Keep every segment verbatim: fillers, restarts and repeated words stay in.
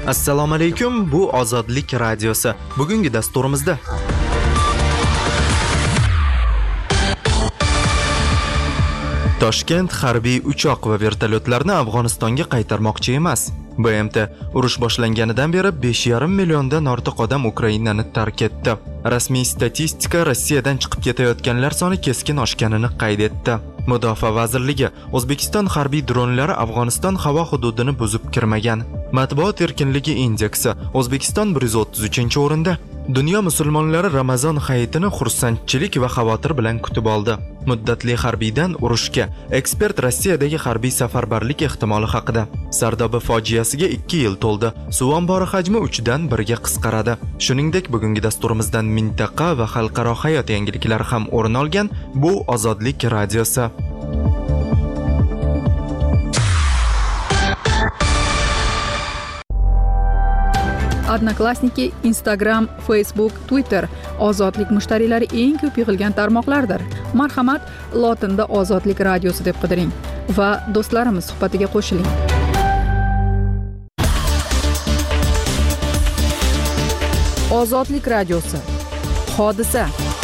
Assalomu alaykum, bu Ozodlik radiosi. Bugungi dasturimizda Toshkent harbiy uchoq va vertolyotlarni Afg'onistonga qaytarmoqchi emas. B M T urush boshlanganidan beri besh yarim milliondan ortiq odam Ukrainani tark etdi. Rasmiy statistika Rossiyadan chiqib ketayotganlar soni keskin oshganini qayd etdi. Mudofaa vazirligi O'zbekiston harbiy dronlari Afg'oniston havo hududini buzib kirmagan. Matbuot erkinligi indeksi O'zbekiston bir yuz o'ttiz uchinchi o'rinda. Dunyo musulmonlari Ramazon hayitini xursandchilik va xavotir bilan kutib oldi. Muddatli harbiydan urushga. Ekspert Rossiyadagi harbiy safarbarlik ehtimoli haqida. Sardoba fojiasiga ikki yil to'ldi. Suv ombori hajmi uchdan birga qisqaradi. Shuningdek, bugungi dasturimizdan mintaqa va xalqaro hayot yangiliklari ham o'rin olgan. Bu Ozodlik radiosi. Odnoklassniki, Instagram, Facebook, Twitter ozodlik mushtariylari eng ko'p yig'ilgan tarmoqlardir. Marhamat, lotinda Ozodlik radiosi deb qidiring va do'stlarimiz suhbatiga qo'shiling. Ozodlik radiosi. Hodisa.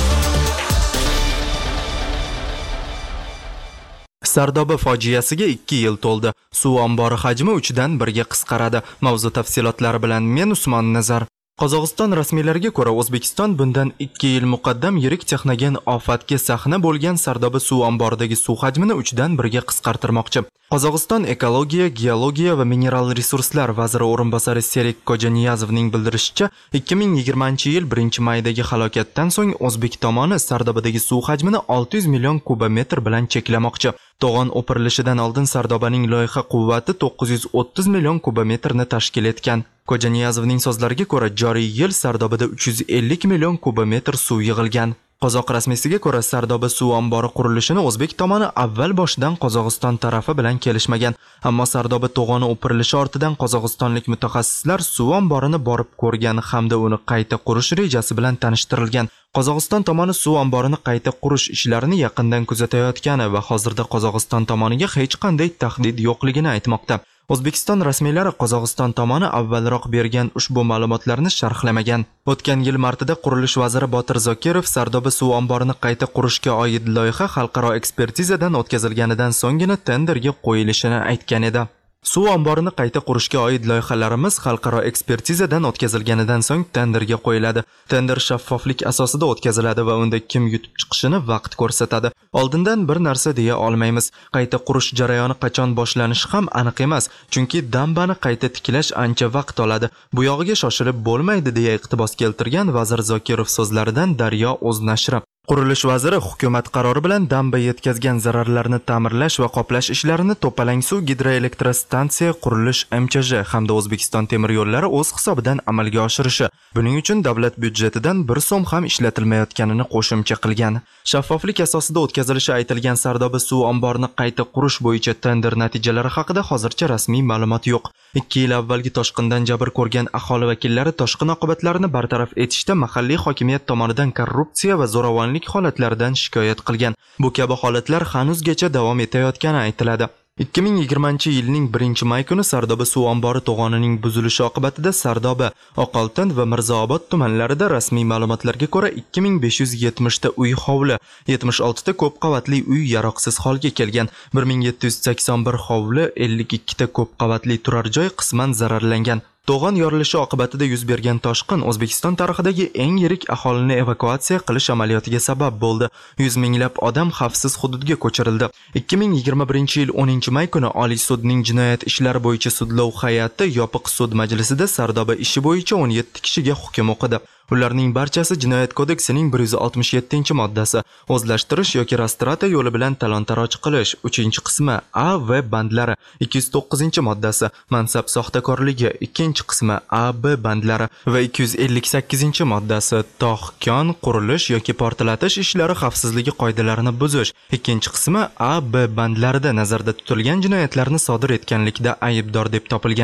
Sardoba fojiasiga ikki yil to'ldi. Suv ombori hajmi uchdan birga qisqaradi. Mavzu tafsilotlari bilan men Usmon Nazar. Qozog'iston rasmiylariga ko'ra, O'zbekiston bundan ikki yil muqaddam yirik texnogen ofatga sahna bo'lgan Sardoba suv omboridagi suv hajmini uchdan birga qisqartirmoqchi. Qozog'iston ekologiya, geologiya va mineral resurslar vaziri o'rinbosari Serik Kojaniyazovning bildirishicha, ikki ming yigirmanchi yil birinchi maydagi halokatdan so'ng O'zbek tomoni Sardobadagi suv hajmini olti yuz million kubometr bilan cheklamoqchi. To'g'on o'pirilishidan oldin Sardobaning loyiha quvvati to'qqiz yuz o'ttiz million kubometrni tashkil etgan. Kojaniyazovning so'zlariga ko'ra, joriy yil Sardobada uch yuz ellik million kubometr suv yig'ilgan. Qozoq rasmiysiga ko'ra, Sardoba suv ombori qurilishini O'zbek tomoni avval boshidan Qozog'iston tarafi bilan kelishmagan. Ammo Sardoba to'g'oni o'pirilishi ortidan qozog'istonlik mutaxassislar suv omborini borib ko'rgan hamda uni qayta qurish rejasi bilan tanishtirilgan. Qozog'iston tomoni suv omborini qayta qurish ishlarini yaqindan kuzatayotgani va hozirda Qozog'iston tomoniga hech qanday tahdid yo'qligini aytmoqda. O'zbekiston rasmiylari Qozog'iston tomoni avvalroq bergan ushbu ma'lumotlarni sharhlamagan. O'tgan yil martida qurilish vaziri Botir Zokirov Sardoba suv omborini qayta qurishga oid loyiha xalqaro ekspertizadan o'tkazilganidan so'nggina tenderga qo'yilishini aytgan edi. Suv omborini qayta qurishga oid loyihalarimiz xalqaro ekspertizadan o'tkazilganidan so'ng tenderga qo'yiladi. Tender shaffoflik asosida o'tkaziladi va unda kim yutib chiqishini vaqt ko'rsatadi. Oldindan bir narsa deya olmaymiz. Qayta qurish jarayoni qachon boshlanishi ham aniq emas, chunki dambani qayta tiklash ancha vaqt oladi. Bu yog'iga shoshilib bo'lmaydi deya iqtibos keltirgan vazir Zokirov so'zlaridan Daryo o'z nashri. Qurilish vaziri hukumat qarori bilan damba yetkazgan zararlarni ta'mirlash va qoplash ishlarini To'palang suv gidroelektrostansiya qurilish M Ch J hamda O'zbekiston temir yo'llari o'z hisobidan amalga oshirishi. Buning uchun davlat byudjetidan bir so'm ham ishlatilmayotganini qo'shimcha qilgan. Shaffoflik asosida o'tkazilishi aytilgan Sardoba suv omborini qayta qurish bo'yicha tender natijalari haqida hozircha rasmiy ma'lumot yo'q. ikki yil avvalgi toshqindan jabr ko'rgan aholi vakillari toshqin oqibatlarini bartaraf etishda mahalliy hokimiyat tomonidan korrupsiya va zo'ravonlik holatlaridan shikoyat qilgan. Bu kabi holatlar hanuzgacha davom etayotgani aytiladi. ikki ming yigirmanchi yilning birinchi may kuni Sardoba suv ombori to'g'onining buzilishi oqibatida Sardoba, Oqoltin va Mirzaobod tumanlarida rasmiy ma'lumotlarga ko'ra ikki ming besh yuz yetmish ta uy hovli, yetmish olti ta ko'p qavatli uy yaroqsiz holga kelgan, bir ming yetti yuz sakson bir hovli, ellik ikki ta ko'p qavatli turar joy qisman zararlangan. To'g'on yorilishi oqibatida yuz bergan toshqin O'zbekiston tarixidagi eng yirik aholini evakuatsiya qilish amaliyotiga sabab bo'ldi. yuz minglab odam xavfsiz hududga ko'chirildi. ikki ming yigirma birinchi yil o'ninchi may kuni Oliy sudning jinoyat ishlari bo'yicha sudlov hay'ati yopiq sud majlisida Sardoba ishi bo'yicha o'n yetti kishiga hukm o'qidi. Ularning barchasi Jinoyat kodeksining bir yuz oltmish yettinchi moddasi o'zlashtirish yoki rastrata yo'li bilan talon-taroj qilish uchinchi qismi A va bandlari, ikki yuz to'qqizinchi moddasi mansab soxtakorligi ikkinchi qismi A B bandlari va ikki yuz ellik sakkizinchi moddasi tog', kon, qurilish yoki portlatish ishlari xavfsizligi qoidalarini buzish ikkinchi qismi A B bandlarida nazarda tutilgan jinoyatlarni sodir etganlikda aybdor deb topilgan.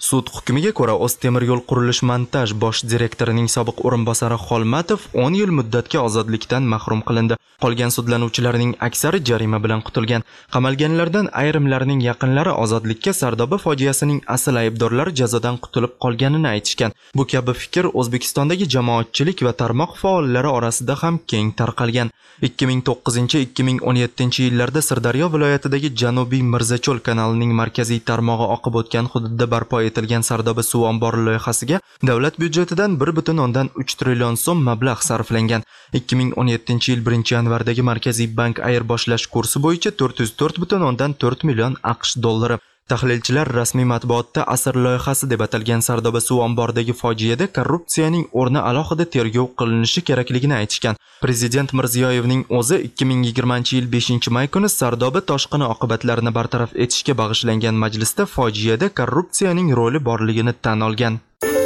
Sud hukmiga ko'ra O'ztemir yo'l qurilish montaj bosh direktorining sobiq o'rinbosari Xolmatov o'n yil muddatga ozodlikdan mahrum qilindi. Qolgan sudlanuvchilarning aksari jarima bilan qutulgan. Qamalganlardan ayrimlarining yaqinlari ozodlikka Sardoba fojiasining asl aybdorlari jazodan qutulib qolganini aytishgan. Bu kabi fikr O'zbekistondagi jamoatchilik va tarmoq faollari orasida ham keng tarqalgan. ikki ming to'qqizinchi ikki ming o'n yettinchi yillarda Sirdaryo viloyatidagi Janubiy Mirzacho'l kanalining markaziy tarmog'i oqib o'tgan hududda barpo etilgan Sardoba suv ombori loyihasiga davlat byudjetidan bir butun o'ndan uch trillion so'm mablag' sarflangan. ikki ming o'n yettinchi yil birinchi yanvardagi Markaziy bank ayirboshlash kursi bo'yicha to'rt yuz to'rt butun o'ndan to'rt million AQSh dollari. Tahlilchilar rasmiy matbuotda asr loyihasi deb atalgan Sardoba suv omboridagi fojiada korrupsiyaning o'rni alohida tergov qilinishi kerakligini aytishgan. Prezident Mirziyoyevning o'zi ikki ming yigirmanchi yil beshinchi may kuni Sardoba toshqini oqibatlarini bartaraf etishga bag'ishlangan majlisda fojiada korrupsiyaning roli borligini tan olgan.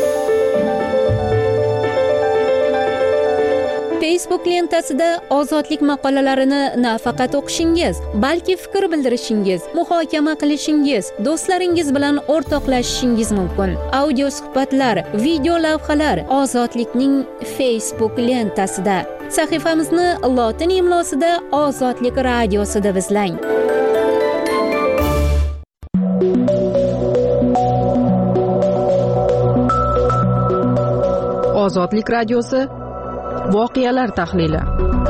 Facebook lentasida ozodlik maqolalarini nafaqat o'qishingiz, balki fikr bildirishingiz, muhokama qilishingiz, do'stlaringiz bilan o'rtoqlashishingiz mumkin. Audio suhbatlar, video lavhalar Ozodlikning Facebook lentasida. Sahifamizni lotin imlosida Ozodlik radiosi deb izlang. Ozodlik radiosi voqealar tahlili.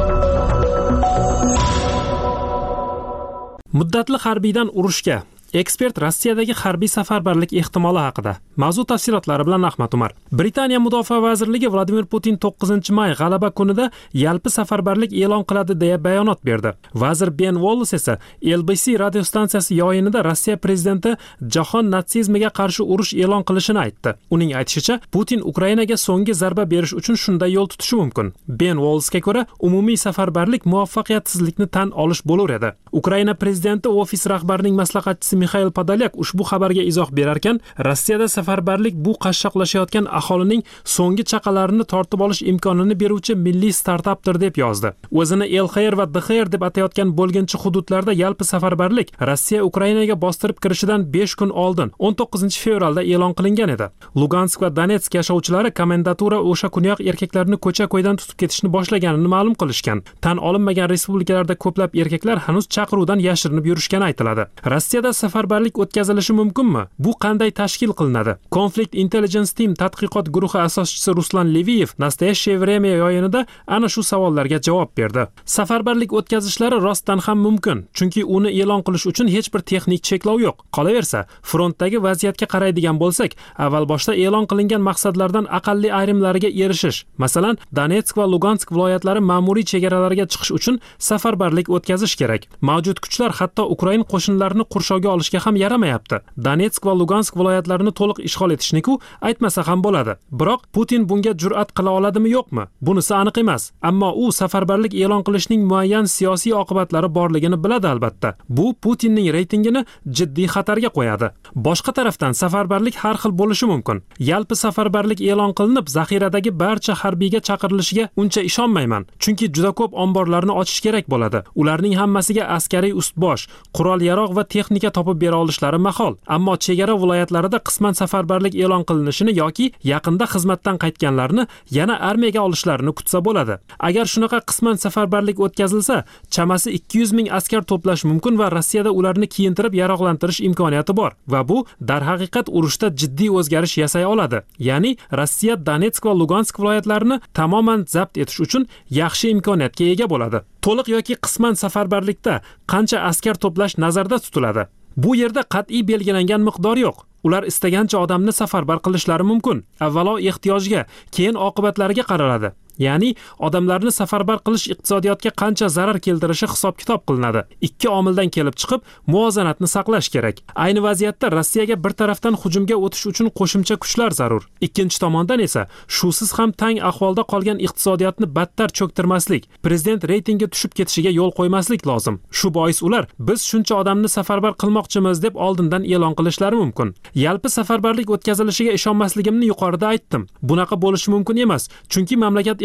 Muddatli harbiydan urushga ekspert Rossiyadagi harbiy safarbarlik ehtimoli haqida. Mavzu tafsilotlari bilan Ahmad Umar. Britaniya Mudofaa vazirligi Vladimir Putin to'qqizinchi may g'alaba kunida yalpi safarbarlik e'lon qiladi deya bayonot berdi. Vazir Ben Wallace esa L B C radiostansiyasi yoyinida Rossiya prezidenti jahon natsizmiga qarshi urush e'lon qilishini aytdi. Uning aytishicha, Putin Ukrainaga so'nggi zarba berish uchun shunday yo'l tutishi mumkin. Ben Wallace'ga ko'ra, umumiy safarbarlik muvaffaqiyatsizlikni tan olish bo'lar edi. Ukraina prezidenti ofis rahbarining maslahatchisi Mikhail Podolyak ushbu xabarga izoh berarkan, Rossiyada safarbarlik bu qashshoqlashayotgan aholining so'nggi chaqalarini tortib olish imkonini beruvchi milliy startapdir deb yozdi. O'zini L X R va D X R deb atayotgan bo'lginchi hududlarda yalpi safarbarlik Rossiya Ukrainaga bostirib kirishidan besh kun oldin, o'n to'qqizinchi fevralda e'lon qilingan edi. Lugansk va Donetsk yashovchilari komendatura o'sha kuniyoq erkaklarni ko'cha-ko'ydan tutib ketishni boshlaganini ma'lum qilishgan. Tan olinmagan respublikalarda ko'plab erkaklar hanuz chaqiruvdan yashirinib yurishgani aytiladi. Rossiyada safarbarlik o'tkazilishi mumkinmi? Bu qanday tashkil qilinadi? Conflict Intelligence Team tadqiqot guruhi asoschisi Ruslan Leviyev Nastoящее время yoyinida ana shu savollarga javob berdi. Safarbarlik o'tkazishlari rostdan ham mumkin, chunki uni e'lon qilish uchun hech bir texnik cheklov yo'q. Qolaversa, frontdagi vaziyatga qaraydigan bo'lsak, avval boshda e'lon qilingan maqsadlardan aqalli ayrimlariga erishish, masalan, Donetsk va Lugansk viloyatlari ma'muriy chegaralariga chiqish uchun safarbarlik o'tkazish kerak. Mavjud kuchlar hatto Ukraina qo'shinlarini qurshovga olishga ham yaramayapti. Donetsk va Lugansk viloyatlarini to'liq ishg'ol etishni-ku aytmasa ham bo'ladi. Biroq Putin bunga jur'at qila oladimi yo'qmi? Bunisi aniq emas. Ammo u safarbarlik e'lon qilishning muayyan siyosiy oqibatlari borligini biladi albatta. Bu Putinning reytingini jiddiy xatarga qo'yadi. Boshqa tarafdan safarbarlik har xil bo'lishi mumkin. Yalpi safarbarlik e'lon qilinib, zaxiradagi barcha harbiyga chaqirilishiga uncha ishonmayman, chunki juda ko'p omborlarni ochish kerak bo'ladi. Ularning hammasiga askariy ustbosh, qurol-yarog' va texnika topib bera olishlari mahol. Ammo chegara viloyatlarida qisman safarbarlik e'lon qilinishini yoki yaqinda xizmatdan qaytganlarni yana armiyaga olishlarini kutsa bo'ladi. Agar shunaqa qisman safarbarlik o'tkazilsa, chamasi ikki yuz ming askar to'plash mumkin va Rossiyada ularni kiyintirib yaroqlantirish imkoniyati bor va bu darhaqiqat urushda jiddiy o'zgarish yasay oladi. Ya'ni Rossiya Donetsk va Lugansk viloyatlarini tamoman zabt etish uchun yaxshi imkoniyatga ega bo'ladi. To'liq yoki qisman safarbarlikda qancha askar to'plash nazarda tutiladi? Bu yerda qat'iy belgilangan miqdor yo'q. Ular istagancha odamni safarbar qilishlari mumkin. Avvalo ehtiyojga, keyin oqibatlariga qaraladi. Ya'ni odamlarni safarbar qilish iqtisodiyotga qancha zarar keltirishi hisob-kitob qilinadi. Ikki omildan kelib chiqib muvozanatni saqlash kerak. Ayni vaziyatda Rossiyaga bir tarafdan hujumga o'tish uchun qo'shimcha kuchlar zarur. Ikkinchi tomondan esa shusiz ham tang ahvolda qolgan iqtisodiyotni battar cho'ktirmaslik, prezident reytingi tushib ketishiga yo'l qo'ymaslik lozim. Shu bois ular biz shuncha odamni safarbar qilmoqchimiz deb oldindan e'lon qilishlari mumkin. Yalpi safarbarlik o'tkazilishiga ishonmasligimni yuqorida aytdim. Bunaqa bo'lishi mumkin emas, chunki mamlakat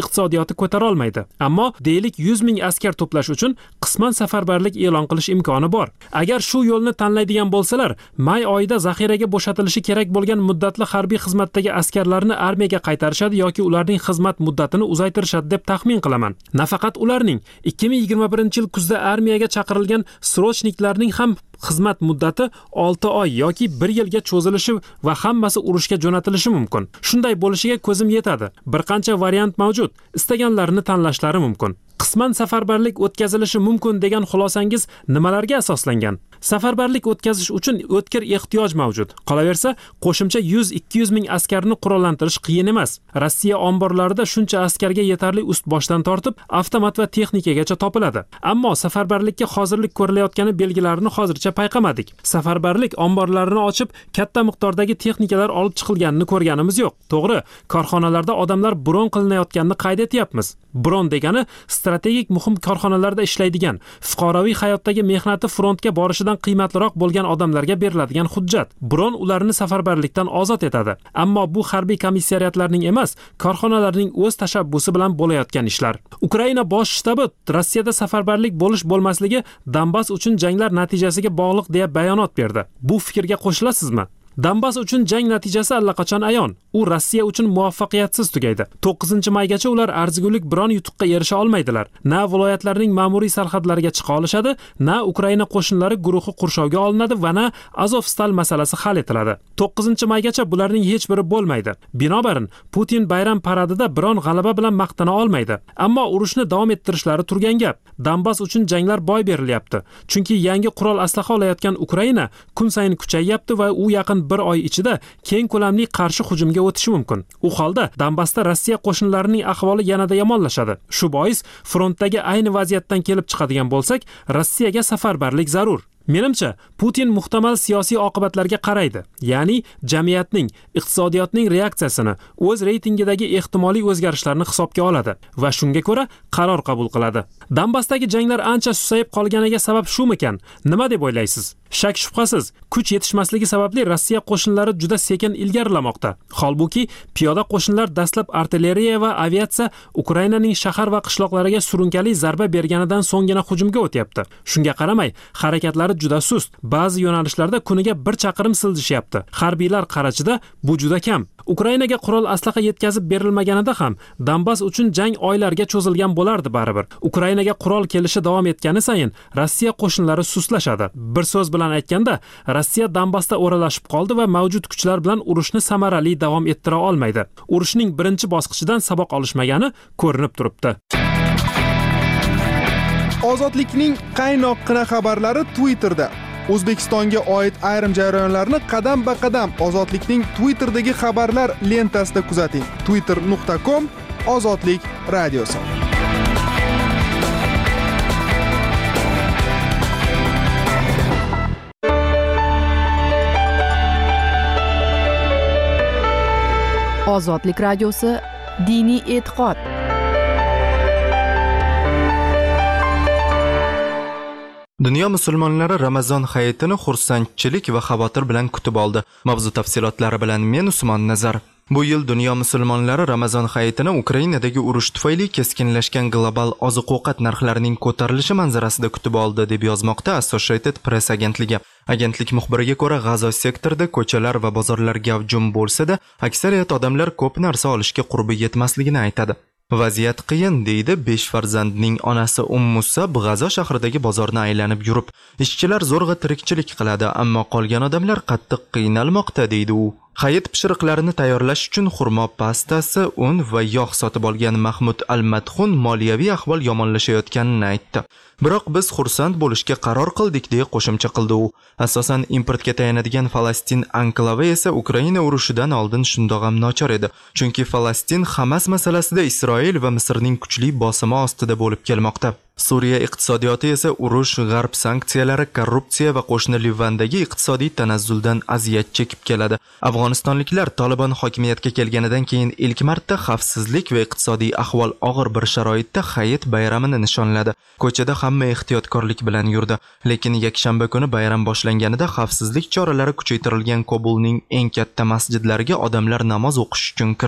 iqtisodiyoti ko'tara olmaydi. Ammo deylik yuz ming askar to'plash uchun qisman safarbarlik e'lon qilish imkoni bor. Agar shu yo'lni tanlaydigan bo'lsalar, may oyida zaxiraga bo'shatilishi kerak bo'lgan muddatli harbiy xizmatdagi askarlarni armiyaga qaytarishadi yoki ularning xizmat muddatini uzaytirishadi deb taxmin qilaman. Nafaqat ularning ikki ming yigirma birinchi yil kuzda armiyaga chaqirilgan srochniklarning ham xizmat muddati olti oy yoki bir yilga cho'zilishi va hammasi urushga jo'natilishi mumkin. Shunday bo'lishiga ko'zim yetadi. Bir qancha variant mavjud. Istaganlarini tanlashlari mumkin. Qisman safarbarlik o'tkazilishi mumkin degan xulosangiz nimalarga asoslangan? Safarbarlik o'tkazish uchun o'tkir ehtiyoj mavjud. Qolaversa, qo'shimcha yuz ikki yuz ming askarni qurollantirish qiyin emas. Rossiya omborlarida shuncha askarga yetarli ust boshdan tortib, avtomat va texnikagacha topiladi. Ammo safarbarlikka hozirlik ko'rilayotgani belgilarini hozircha payqamadik. Safarbarlik omborlarini ochib, katta miqdordagi texnikalar olib chiqilganini ko'rganimiz yo'q. To'g'ri, korxonalarda odamlar bron qilinayotganini qayd etyapmiz. Bron degani strategik muhim korxonalarda ishlaydigan, fuqaroviy hayotdagi mehnati frontga borishidan qiymatliroq bo'lgan odamlarga beriladigan hujjat. Bron ularni safarbarlikdan ozod etadi. Ammo bu harbiy komissariyatlarning emas, korxonalarning o'z tashabbusi bilan bo'layotgan ishlar. Ukraina bosh shtabi Rossiyada safarbarlik bo'lish bo'lmasligi Donbass uchun janglar natijasiga bog'liq deya bayonot berdi. Bu fikrga qo'shilasizmi? Donbass uchun jang natijasi allaqachon ayon. U Rossiya uchun muvaffaqiyatsiz tugaydi. to'qqizinchi maygacha ular arzigulik biron yutuqqa erisha olmaydilar. Na viloyatlarning ma'muriy sarhadlariga chiqa olishadi, na Ukraina qo'shinlari guruhi qurshovga olinadi va na Azovstal masalasi hal etiladi. to'qqizinchi maygacha bularning hech biri bo'lmaydi. Binobarin, Putin bayram paradida biron g'alaba bilan maqtana olmaydi. Ammo urushni davom ettirishlari turgan gap. Donbass uchun janglar boy berilyapti. Chunki yangi qurol aslaha olayotgan Ukraina kun sayin kuchayyapti va u yaqin bir oy ichida keng ko'lamli qarshi hujumga o'tishi mumkin. U holda Donbassda Rossiya qo'shinlarining ahvoli yanada yomonlashadi. Shu bois frontdagi ayni vaziyatdan kelib chiqadigan bo'lsak, Rossiyaga safarbarlik zarur. Menimcha, Putin muhtamal siyosiy oqibatlarga qaraydi. Ya'ni jamiyatning, iqtisodiyotning reaksiyasini, o'z reytingidagi ehtimoliy o'zgarishlarni hisobga oladi va shunga ko'ra qaror qabul qiladi. Donbassdagi janglar ancha susayib qolganiga sabab shumikan? Nima deb o'ylaysiz? Shak shubhasiz, kuch yetishmasligi sababli Rossiya qo'shinlari juda sekin ilgarilamoqda. Holbuki, piyoda qo'shinlar dastlab artilleriya va aviatsiya Ukrainaning shahar va qishloqlariga surunkali zarba berganidan so'nggina hujumga o'tyapti. Shunga qaramay, harakatlari juda sust. Ba'zi yo'nalishlarda kuniga bir chaqirim siljishyapti. Harbiylar qarachida bu juda kam. Ukrainaga qurol aslaha yetkazib berilmaganida ham Donbass uchun jang oylarga cho'zilgan bo'lardi baribir. Ukrainaga qurol kelishi davom etgani sayin Rossiya qo'shinlari sustlashadi. Bir so'z bilan aytganda, Rossiya Donbassda o'ralashib qoldi va mavjud kuchlar bilan urushni samarali davom ettira olmaydi. Urushning birinchi bosqichidan saboq olishmagani ko'rinib turibdi. Ozodlikning qaynoqqina xabarlari Twitterda. O'zbekistonga oid ayrim jarayonlarni qadam-ba-qadam Ozodlikning Twitterdagi xabarlar lentasida kuzating. twitter nuqta com Ozodlik radiosi. Ozodlik radiosi diniy e'tiqod. Dunyo musulmonlari Ramazon hayitini xursandchilik va xavotir bilan kutib oldi. Mavzu tafsilotlari bilan men Usmon Nazar. Bu yil dunyo musulmonlari Ramazon hayitini Ukrainadagi urush tufayli keskinlashgan global oziq-ovqat narxlarining ko'tarilishi manzarasida kutib oldi, deb yozmoqda Associated Press agentligi. Agentlik muxbiriga ko'ra, G'azo sektorida ko'chalar va bozorlar gavjum bo'lsa-da, aksariyat odamlar ko'p narsa olishga qurbi yetmasligini aytadi. Vaziyat qiyin, deydi besh farzandning onasi Ummusa G'azo shahridagi bozorni aylanib yurib. Ishchilar zo'rg'a tirikchilik qiladi, ammo qolgan odamlar qattiq qiynalmoqda, deydi u. Hayit pishiriqlarini tayyorlash uchun xurmo pastasi, un va yog' sotib olgan Mahmud Al-Madxun moliyaviy ahvol yomonlashayotganini aytdi. Biroq biz xursand bo'lishga qaror qildik, deya qo'shimcha qildi u. Asosan importga tayanadigan Falastin anklavi esa Ukraina urushidan oldin shundoq ham nochor edi. Chunki Falastin Hamas masalasida Isroil va Misrning kuchli bosimi ostida bo'lib kelmoqda. Suriya iqtisodiyoti esa urush, g'arb sanksiyalari, korrupsiya va qo'shni Livandagi iqtisodiy tanazzuldan aziyat chekib keladi. Afg'onistonliklar Taliban hokimiyatga kelganidan keyin ilk marta xavfsizlik va iqtisodiy ahvol og'ir bir sharoitda hayit bayramini nishonladi. Ko'chada hamma ehtiyotkorlik bilan yurdi, lekin yakshanba kuni bayram boshlanganida xavfsizlik choralari kuchaytirilgan Kobulning eng katta masjidlariga odamlar namoz o'qish uchun kirdi.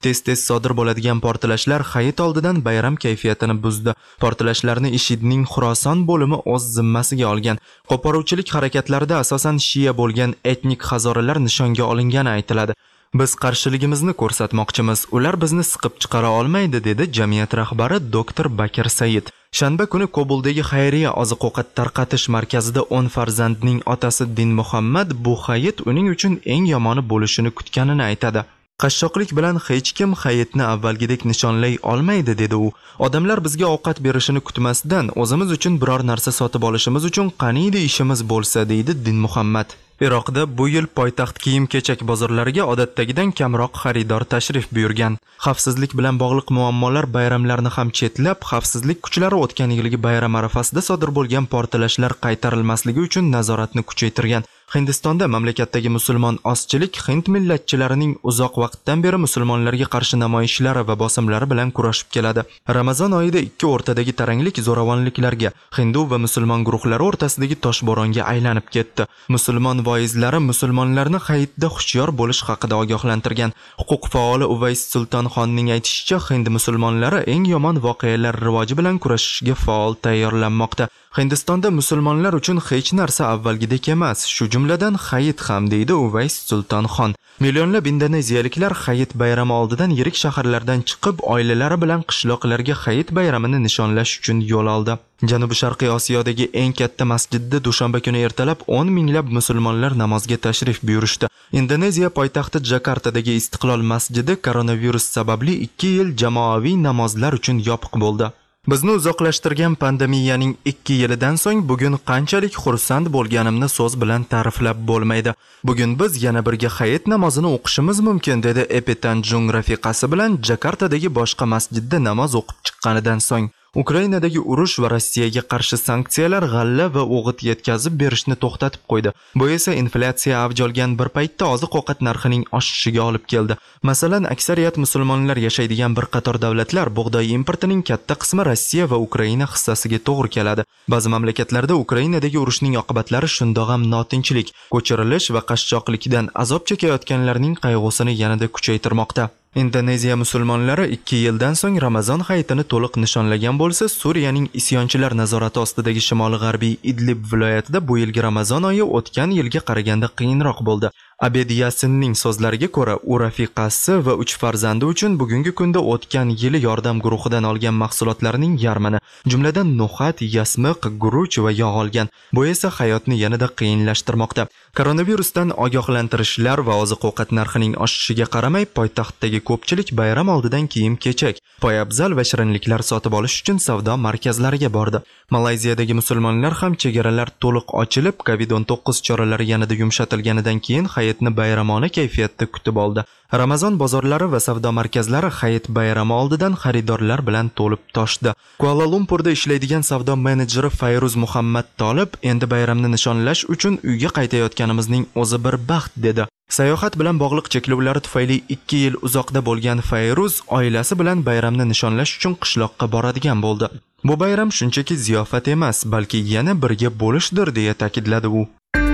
Tez-tez sodir bo'ladigan portlashlar hayit oldidan bayram kayfiyatini buzdi. Portlashlarni IShIDning Xuroson bo'limi o'z zimmasiga olgan. Qo'poruvchilik harakatlarida asosan shiya bo'lgan etnik hazoralar nishonga olingani aytiladi. Biz qarshiligimizni ko'rsatmoqchimiz. Ular bizni siqib chiqara olmaydi, dedi jamiyat rahbari doktor Bakir Said. Shanba kuni Kobuldagi xayriya oziq-ovqat tarqatish markazida o'n farzandning otasi Din Muhammad bu hayit uning uchun eng yomoni bo'lishini kutganini aytadi. Qashshoqlik bilan hech kim hayitni avvalgidek nishonlay olmaydi, dedi u. Odamlar bizga ovqat berishini kutmasdan o'zimiz uchun biror narsa sotib olishimiz uchun qaniydi ishimiz bo'lsa, deydi Din Muhammad. Iroqda bu yil poytaxt kiyim-kechak bozorlariga odatdagidan kamroq xaridor tashrif buyurgan. Xavfsizlik bilan bog'liq muammolar bayramlarni ham chetlab, xavfsizlik kuchlari o'tgan yilgi bayram arafasida sodir bo'lgan portlashlar qaytarilmasligi uchun nazoratni kuchaytirgan. Hindistonda mamlakatdagi musulmon ozchilik hind millatchilarining uzoq vaqtdan beri musulmonlarga qarshi namoyishlari va bosimlari bilan kurashib keladi. Ramazon oyida ikki o'rtadagi taranglik zo'ravonliklarga, hindu va musulmon guruhlari o'rtasidagi toshbo'ronga aylanib ketdi. Musulmon voizlari musulmonlarni hayitda hushyor bo'lish haqida ogohlantirgan. Huquq faoli Uvays Sultonxonning aytishicha, hind musulmonlari eng yomon voqealar rivoji bilan kurashishga faol tayyorlanmoqda. Hindistonda musulmonlar uchun hech narsa avvalgidek emas, shu jumladan hayit ham, deydi Uvays Sultonxon. Millionlab indoneziyaliklar hayit bayrami oldidan yirik shaharlardan chiqib, oilalari bilan qishloqlarga hayit bayramini nishonlash uchun yo'l oldi. Janubi-sharqiy Osiyodagi eng katta masjidda dushanba kuni ertalab o'n minglab musulmonlar namozga tashrif buyurishdi. Indoneziya poytaxti Jakartadagi Istiqlol masjidi koronavirus sababli ikki yil jamoaviy namozlar uchun yopiq bo'ldi. Bizni uzoqlashtirgan pandemiyaning ikki yilidan so'ng bugun qanchalik xursand bo'lganimni so'z bilan ta'riflab bo'lmaydi. Bugun biz yana birga hayit namozini o'qishimiz mumkin, dedi Epitanjung rafiqasi bilan Jakartadagi boshqa masjidda namoz o'qib chiqqanidan so'ng. Ukrainadagi urush va Rossiyaga qarshi sanksiyalar g'alla va o'g'it yetkazib berishni to'xtatib qo'ydi. Bu esa inflyatsiya avj olgan bir paytda oziq-ovqat narxining oshishiga olib keldi. Masalan, aksariyat musulmonlar yashaydigan bir qator davlatlar bug'doy importining katta qismi Rossiya va Ukraina hissasiga to'g'ri keladi. Ba'zi mamlakatlarda Ukrainadagi urushning oqibatlari shundoq ham notinchlik, ko'chirilish va qashshoqlikdan azob chekayotganlarning qayg'usini yanada kuchaytirmoqda. Indoneziya musulmonlari ikki yildan so'ng Ramazon hayitini to'liq nishonlagan bo'lsa, Suriyaning isyonchilar nazorati ostidagi shimoli-g'arbiy Idlib viloyatida bu yilgi Ramazon oyi o'tgan yilga qaraganda qiyinroq bo'ldi. Abed Yasinning so'zlariga ko'ra, u rafiqasi va uch farzandi uchun bugungi kunda o'tgan yili yordam guruhidan olgan mahsulotlarning yarmini, jumladan no'xat, yasmiq, guruch va yog' olgan. Bu esa hayotni yanada qiyinlashtirmoqda. Koronavirusdan ogohlantirishlar va oziq-ovqat narxining oshishiga qaramay, poytaxtdagi ko'pchilik bayram oldidan kiyim-kechak, poyabzal va shirinliklar sotib olish uchun savdo markazlariga bordi. Malayziyadagi musulmonlar ham chegaralar to'liq ochilib, kovid o'n to'qqiz choralari yanada yumshatilganidan keyin hayitni bayramona kayfiyatda kutib oldi. Ramazon bozorlari va savdo markazlari hayit bayrami oldidan xaridorlar bilan to'lib toshdi. Kuala Lumpurda ishlaydigan savdo menejeri Fayruz Muhammad Tolib, endi bayramni nishonlash uchun uyga qaytayotganimizning o'zi bir baxt, dedi. Sayohat bilan bog'liq cheklovlar tufayli ikki yil uzoqda bo'lgan Fayruz oilasi bilan bayramni nishonlash uchun qishloqqa boradigan bo'ldi. Bu bayram shunchaki ziyofat emas, balki yana birga bo'lishdir, deya ta'kidladi u.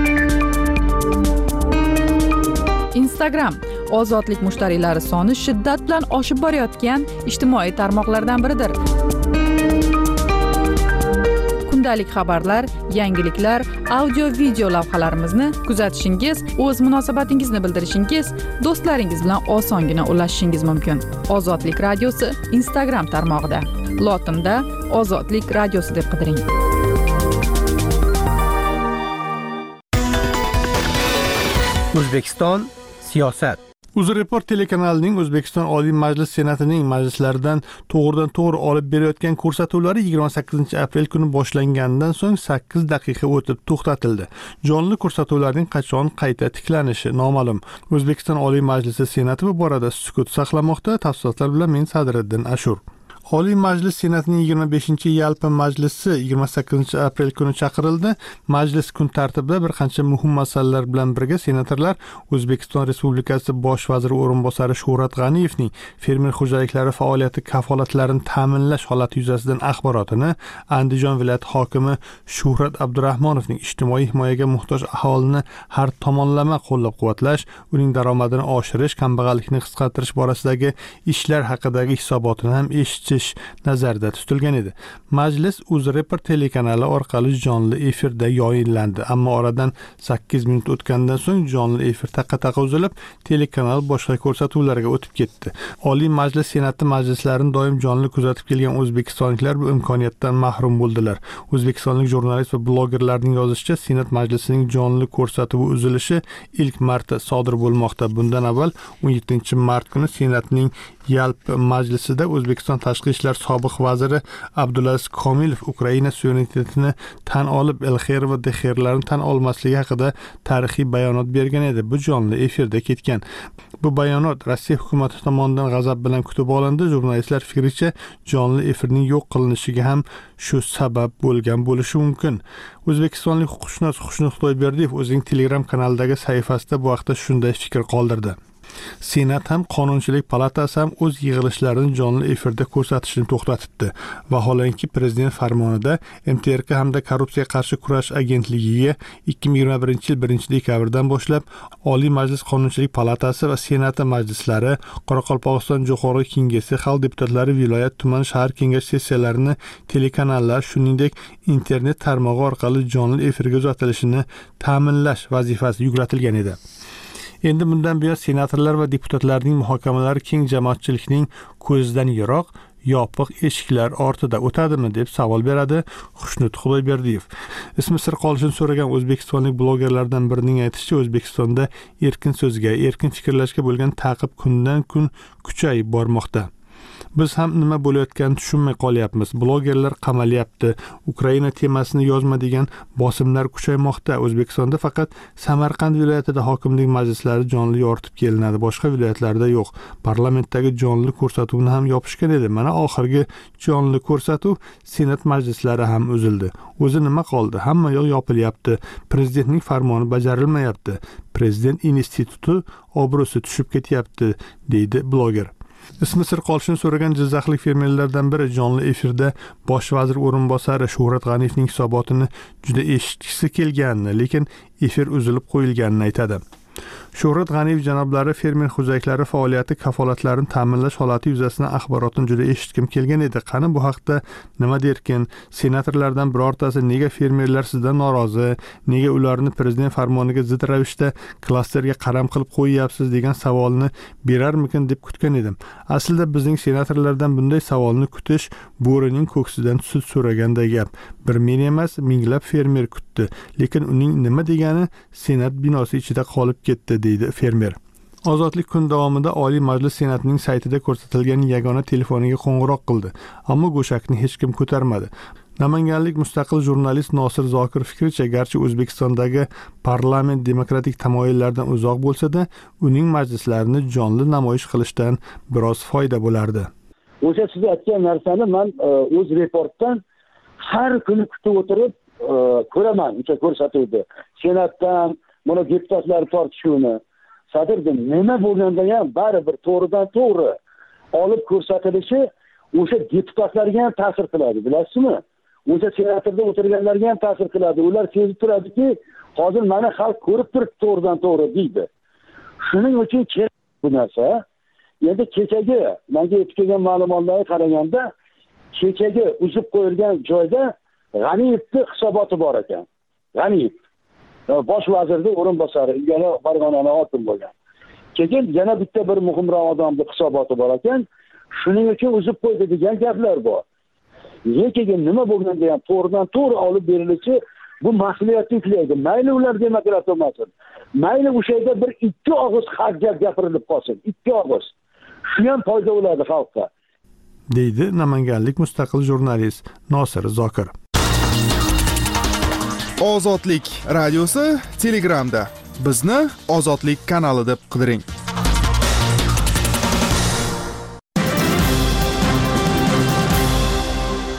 Instagram ozodlik mushtariylari soni shiddat bilan oshib borayotgan ijtimoiy tarmoqlardan biridir. Kundalik xabarlar, yangiliklar, audio-video lavhalarimizni kuzatishingiz, o'z munosabatingizni bildirishingiz, do'stlaringiz bilan osongina ulashishingiz mumkin. Ozodlik radiosi Instagram tarmog'ida. Lotinda Ozodlik radiosi deb qidiring. O'zbekiston siyosat. UzReport telekanalining O'zbekiston Oliy Majlis Senatining majlislaridan to'g'ridan to'g'ri olib berayotgan ko'rsatuvlari yigirma sakkizinchi aprel kuni boshlanganidan so'ng sakkiz daqiqa o'tib to'xtatildi. Jonli ko'rsatuvlarning qachon qayta tiklanishi noma'lum. O'zbekiston Oliy Majlisi Senati bu borada sukut saqlamoqda. Tafsilotlar bilan men Sadriddin Ashur. Oliy Majlis Senatining yigirma beshinchi yalpi majlisi yigirma sakkizinchi aprel kuni chaqirildi. Majlis kun tartibida bir qancha muhim masalalar bilan birga senatorlar O'zbekiston Respublikasi Bosh vaziri o'rinbosari Shuhrat G'aniyevning fermer xo'jaliklari faoliyati kafolatlarini ta'minlash holati yuzasidan axborotini, Andijon viloyati hokimi Shuhrat Abdurahmonovning ijtimoiy himoyaga muhtoj aholini har tomonlama qo'llab-quvvatlash, uning daromadini oshirish, kambag'allikni qisqartirish borasidagi ishlar haqidagi hisobotini ham eshitish nazarda tutilgan edi. Majlis UzReport telekanali orqali jonli efirda yoyinlandi, ammo oradan sakkiz minut o'tgandan so'ng jonli efir taqa-taqa uzilib, telekanal boshqa ko'rsatuvlarga o'tib ketdi. Oliy Majlis Senati majlislarini doim jonli kuzatib kelgan o'zbekistonliklar bu imkoniyatdan mahrum bo'ldilar. O'zbekistonlik jurnalist va blogerlarning yozishicha, Senat majlisining jonli ko'rsatuvi uzilishi ilk marta sodir bo'lmoqda. Bundan avval o'n yettinchi mart kuni Senatning yalpi majlisida O'zbekiston tashqi ishlar sobiq vaziri Abdulaziz Komilov Ukraina suverenitetini tan olib, Elxer va Dexerlarni tan olmasligi haqida tarixiy bayonot bergan edi. Bu jonli efirda ketgan. Bu bayonot Rossiya hukumati tomonidan g'azab bilan kutib olindi. Jurnalistlar fikricha, jonli efirning yo'q qilinishiga ham shu sabab bo'lgan bo'lishi mumkin. O'zbekistonlik huquqshunos Xushnud Xudoyberdiyev o'zining Telegram kanalidagi sahifasida bu haqda shunday fikr qoldirdi. Senat ham Qonunchilik palatasi ham o'z yig'ilishlarini jonli efirda ko'rsatishni to'xtatibdi. Vaholanki prezident farmonida M T R K hamda Korrupsiya qarshi kurash agentligiga ikki ming yigirma birinchi yil birinchi dekabrdan boshlab Oliy Majlis Qonunchilik palatasi va Senati majlislari, Qoraqalpog'iston Jo'qorg'i Kengesi, xalq deputatlari, viloyat, tuman, shahar kengash sessiyalarini telekanallar, shuningdek internet tarmog'i orqali jonli efirga uzatilishini ta'minlash vazifasi yuklatilgan edi. Endi bundan buyon senatorlar va deputatlarning muhokamalari keng jamoatchilikning ko'zidan yiroq, yopiq eshiklar ortida o'tadimi deb savol beradi Xushnud Xudoyberdiyev. Ismi sir qolishini so'ragan o'zbekistonlik blogerlardan birining aytishicha, O'zbekistonda erkin so'zga, erkin fikrlashga bo'lgan ta'qib kundan kun kuchayib bormoqda. Biz ham nima bo'layotganini tushunmay qolyapmiz. Blogerlar qamalyapti. Ukraina temasini yozma degan bosimlar kuchaymoqda. O'zbekistonda faqat Samarqand viloyatida hokimlik majlislari jonli yoritib kelinadi, boshqa viloyatlarda yo'q. Parlamentdagi jonli ko'rsatuvni ham yopishgan edi. Mana oxirgi jonli ko'rsatuv Senat majlislari ham uzildi. O'zi nima qoldi? Hamma yo'q yopilyapti. Prezidentning farmoni bajarilmayapti. Prezident instituti obro'si tushib ketyapti, deydi bloger. Ismi sir qolishini so'ragan jizzaxlik fermerlardan biri jonli efirda bosh vazir o'rinbosari Shuhrat G'aniyevning hisobotini juda eshitgisi kelganini, lekin efir uzilib qo'yilganini aytadi. Shuhrat G'aniyev janoblari fermer xo'jaliklari faoliyati kafolatlarini ta'minlash holati yuzasidan axborotni juda eshitkim kelgan edi. Qani bu haqda nima derkin? Senatorlardan birortasi nega fermerlar sizdan norozi, nega ularni prezident farmoniga zid ravishda klasterga qaram qilib qo'yyapsiz degan savolni berarmikin deb kutgan edim. Aslida bizning senatorlardan bunday savolni kutish bo'rining ko'ksidan sut so'raganday gap. Bir men emas, minglab fermer kutdi, lekin uning nima degani Senat binosi ichida qolib ketdi, deydi fermer. Ozodlik kun davomida Oliy Majlis Senatining saytida ko'rsatilgan yagona telefoniga qo'ng'iroq qildi, ammo go'shakni hech kim ko'tarmadi. Namanganlik mustaqil jurnalist Nosir Zokir fikricha, garchi O'zbekistondagi parlament demokratik tamoyillardan uzoq bo'lsa-da, uning majlislarini jonli namoyish qilishdan biroz foyda bo'lardi. O'sha siz aytgan narsani men o'z reportdan har kuni kutib o'tirib ko'raman, o'sha ko'rsatuvdi. Senatdan buni deputatlar tortishuvini sadirdim. Nima bo'lganda ham baribir to'g'ridan to'g'ri olib ko'rsatilishi o'sha deputatlarga ham ta'sir qiladi, bilasizmi? O'sha senatorda o'tirganlarga ham ta'sir qiladi. Ular sezib turadiki, hozir mana xalq ko'rib turibdi to'g'ridan to'g'ri deydi. Shuning uchun kerak bu narsa. Endi kechagi menga yetib kelgan ma'lumotlarga qaraganda, kechagi uzib qo'yilgan joyda G'aniyevning hisoboti bor ekan. G'aniyev bosh vazirning o'rinbosari, ilgari Farg'onani hokim bo'lgan. Keyin yana bitta bir muhimroq odamning hisoboti bor ekan. Shuning uchun uzib qo'ydi degan gaplar bor. Lekin nima bo'lganda ham to'g'ridan to'g'ri olib berilishi bu mas'uliyatni yuklaydi. Mayli ular demokrat bo'lmasin. Mayli o'sha yerda bir ikki og'iz haq gap gapirilib qolsin. Ikki og'iz. Shu ham foyda bo'ladi xalqqa, deydi namanganlik mustaqil jurnalist Nosir Zokir. Ozodlik radiosi Telegramda. Bizni Ozodlik kanali deb qidiring.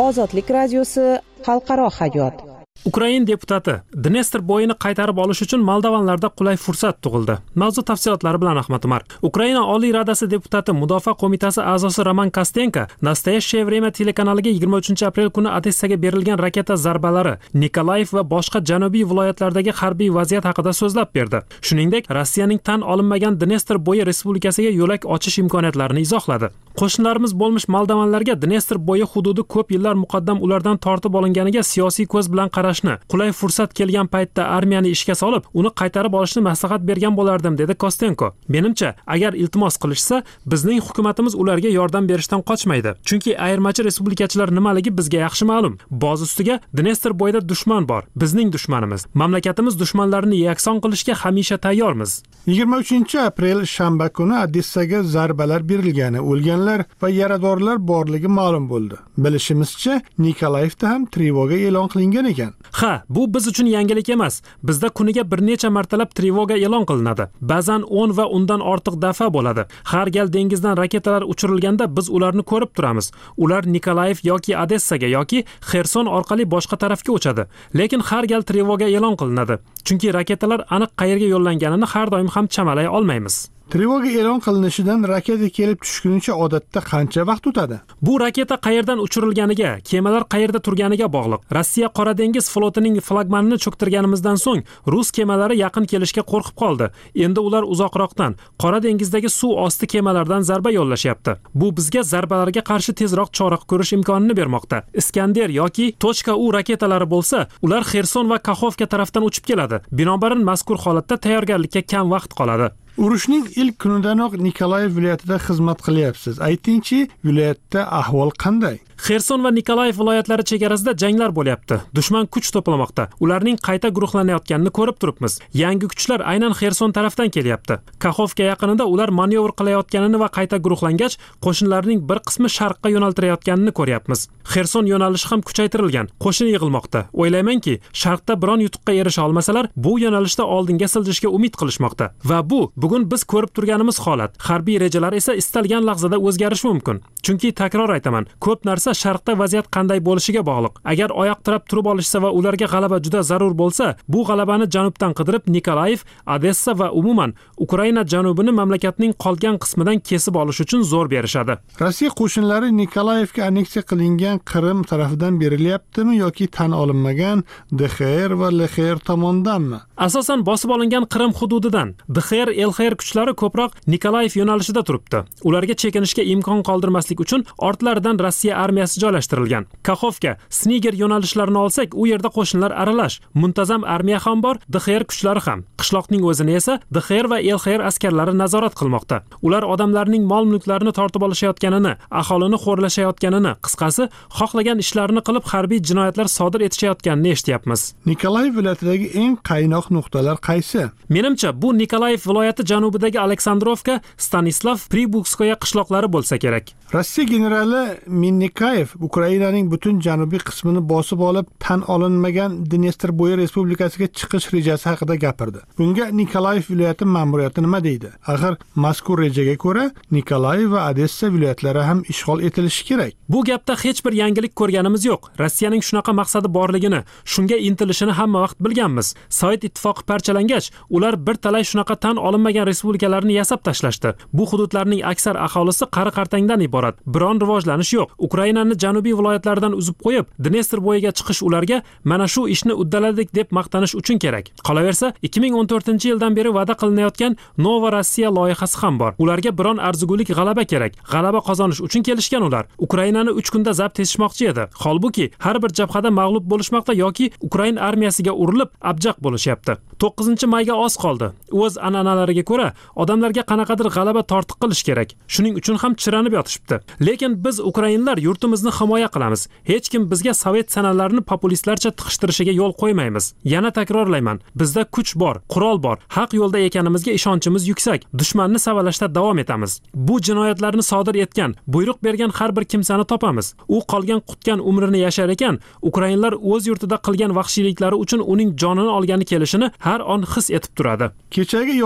Ozodlik radiosi xalqaro hayot. Ukrain deputati Dnestr bo'yini qaytarib olish uchun moldovanlarda qulay fursat tug'ildi. Mavzu tafsilotlari bilan Ahmad Umar. Ukraina Oliy Radasi deputati Mudofaa qo'mitasi a'zosi Roman Kostenko Nastoyashcheye время telekanaliga yigirma uchinchi aprel kuni Odessaga berilgan raketa zarbalari, Nikolayev va boshqa janubiy viloyatlardagi harbiy vaziyat haqida so'zlab berdi. Shuningdek, Rossiyaning tan olinmagan Dnestr bo'yi respublikasiga yo'lak ochish imkoniyatlarini izohladi. Qo'shnilarimiz bo'lmish moldovanlarga Dnestr bo'yi hududi ko'p yillar muqaddam ulardan tortib olinganiga siyosiy ko'z bilan qarashni, qulay fursat kelgan paytda armiyani ishga solib, uni qaytarib olishni maslahat bergan bo'lardim, dedi Kostenko. Menimcha, agar iltimos qilishsa, bizning hukumatimiz ularga yordam berishdan qochmaydi. Chunki ayirmachi respublikachilar nimaligi bizga yaxshi ma'lum. Boz ustiga Dnestr bo'yida dushman bor, bizning dushmanimiz. Mamlakatimiz dushmanlarini yakson qilishga hamisha tayyormiz. yigirma uchinchi aprel shanba kuni Odessaga zarbalar berilgani, o'lganlar va yaradorlar borligi ma'lum bo'ldi. Bilishimizcha, Nikolayevda ham trevoga e'lon qilingan ekan. Ha, bu biz uchun yangilik emas. Bizda kuniga bir necha martalab trevoga e'lon qilinadi. Ba'zan o'n va undan ortiq daf'a bo'ladi. Har gal dengizdan raketalar uchirilganda biz ularni ko'rib turamiz. Ular Nikolayev yoki Odessaga yoki Xerson orqali boshqa tarafga uchadi. Lekin har gal trevoga e'lon qilinadi. Chunki raketalar aniq qayerga yo'llanganini har doim ham chamalay olmaymiz. Trevoga e'lon qilinishidan raketa kelib tushgunicha odatda qancha vaqt o'tadi? Bu raketa qayerdan uchirilganiga, kemalar qayerda turganiga bog'liq. Rossiya Qora dengiz flotining flagmanini cho'ktirganimizdan so'ng rus kemalari yaqin kelishga qo'rqib qoldi. Endi ular uzoqroqdan, Qora dengizdagi suv osti kemalardan zarba yo'llashyapti. Bu bizga zarbalarga qarshi tezroq chora ko'rish imkonini bermoqda. Iskander yoki .u raketalari bo'lsa, ular Xerson va Kaxovka tarafdan uchib keladi. Binobarin mazkur holatda tayyorgarlikka kam vaqt qoladi. Urushning ilk kunidanoq Nikolayev viloyatida xizmat qilyapsiz. Aytingchi, viloyatda ahvol qanday? Xerson va Nikolayev viloyatlari chegarasida janglar bo'lyapti. Dushman kuch to'plamoqda. Ularning qayta guruhlanayotganini ko'rib turibmiz. Yangi kuchlar aynan Xerson tarafdan kelyapti. Kaxovka yaqinida ular manyovr qilayotganini va qayta guruhlangach, qo'shinlarning bir qismi sharqqa yo'naltirayotganini ko'ryapmiz. Xerson yo'nalishi ham kuchaytirilgan. Qo'shin yig'ilmoqda. O'ylaymanki, sharqda biron yutuqqa erisha olmasalar, bu yo'nalishda oldinga siljishga umid qilishmoqda. Va bu bugun biz ko'rib turganimiz holat. Harbiy rejalar esa istalgan lahzada o'zgarishi mumkin. Chunki takror aytaman, ko'p narsa sharqda vaziyat qanday bo'lishiga bog'liq. Agar oyoq tirab turib olishsa va ularga g'alaba juda zarur bo'lsa, bu g'alabani janubdan qidirib Nikolayev, Odessa va umuman Ukraina janubini mamlakatning qolgan qismidan kesib olish uchun zo'r berishadi. Rossiya qo'shinlari Nikolayevga anneksiya qilingan Qrim tarafidan berilyaptimi yoki tan olinmagan D X R va L X R tomonidanmi? Asosan bosib olingan Qrim hududidan. D X R, L X R kuchlari ko'proq Nikolayev yo'nalishida turibdi. Ularga chekinishga imkon qoldirmaslik uchun ortlaridan Rossiya armiyasi joylashtirilgan. Kaxovka, Sniger yo'nalishlarini olsak, u yerda qo'shinlar aralash, muntazam armiya ham bor, D X R kuchlari ham. Qishloqning o'zini esa D X R va L X R askarlari nazorat qilmoqda. Ular odamlarning mol-mulklarini tortib olishayotganini, aholini xo'rlashayotganini, qisqasi, xohlagan ishlarini qilib harbiy jinoyatlar sodir etishayotganini eshityapmiz. Nikolayev viloyatidagi eng qaynoq nuqtalar qaysi? Menimcha, bu Nikolayev viloyati janubidagi Aleksandrovka, Stanislav, Pribukskoye qishloqlari bo'lsa kerak. Rossiya generali Minnikayev Ukrainaning butun janubiy qismini bosib olib, tan olinmagan Dnestr bo'yi respublikasiga chiqish rejasi haqida gapirdi. Bunga Nikolayev viloyati ma'muriyati nima deydi? Axir mazkur rejaga ko'ra Nikolayev va Odessa viloyatlari ham ishg'ol etilishi kerak. Bu gapda hech bir yangilik ko'rganimiz yo'q. Rossiyaning shunaqa maqsadi borligini, shunga intilishini hamma vaqt bilganmiz. Sovet ittifoqi parchalangach, ular bir talay shunaqa tan olinmagan respublikalarni yasab tashlashdi. Bu hududlarning aksar aholisi qari-qartangdan iborat. Biron rivojlanish yo'q. Ukrainani janubiy viloyatlaridan uzib qo'yib, Dnestr bo'yiga chiqish ularga mana shu ishni uddaladik deb maqtanish uchun kerak. Qolaversa, ikki ming o'n to'rtinchi yildan beri va'da qilinayotgan Nova Rossiya loyihasi ham bor. Ularga biron arzigulik g'alaba kerak. G'alaba qozonish uchun kelishgan ular. Ukrainani uch kunda zabt etishmoqchi edi. Holbuki, har bir jabhada mag'lub bo'lishmoqda yoki Ukrain armiyasiga urilib, abjaq bo'lishyapti. to'qqizinchi mayga oz qoldi. O'z an'analariga ko'ra, odamlarga qanaqadir g'alaba tortiq qilish kerak. Shuning uchun ham chiranib yotishibdi. Lekin biz ukrainlar yurtimizni himoya qilamiz. Hech kim bizga sovet sanalarini populistlarcha tiqishtirishiga yo'l qo'ymaymiz. Yana takrorlayman, bizda kuch bor, qurol bor, haq yo'lda ekanimizga ishonchimiz yuksak. Dushmanni savalashda davom etamiz. Bu jinoyatlarni sodir etgan, buyruq bergan har bir kimsani topamiz. U qolgan qutgan umrini yashar ekan, ukrainlar o'z yurtida qilgan vahshiyliklari uchun uning jonini olgani kelishini har on his etib turadi. Kechagi yo'yinimiz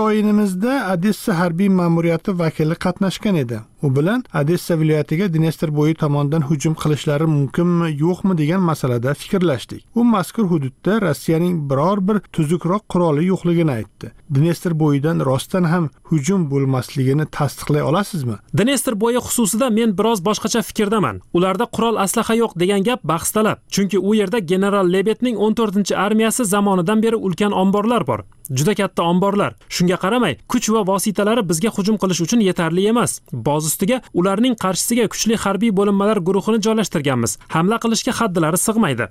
Turkmenizda Odessa harbiy ma'muriyati vakili qatnashgan edi. U bilan Odessa viloyatiga Dnestr bo'yi tomonidan hujum qilishlari mumkinmi, yo'qmi degan masalada fikrlashdik. U mazkur hududda Rossiyaning biror bir tuzukroq quroli yo'qligini aytdi. Dnestr bo'yidan rostdan ham hujum bo'lmasligini tasdiqlay olasizmi? Dnestr bo'yi xususida men biroz boshqacha fikrdaman. Ularda qurol aslaha yo'q degan gap bahs talab. Chunki u yerda general Lebetning o'n to'rtinchi armiyasi zamonidan beri ulkan omborlar bor. Juda katta omborlar. Shunga qaramay, kuch va vositalari bizga hujum qilish uchun yetarli emas. Boz ustiga ularning qarshisiga kuchli harbiy bo'linmalar guruhini joylashtirganmiz. Hamla qilishga haddilari sig'maydi.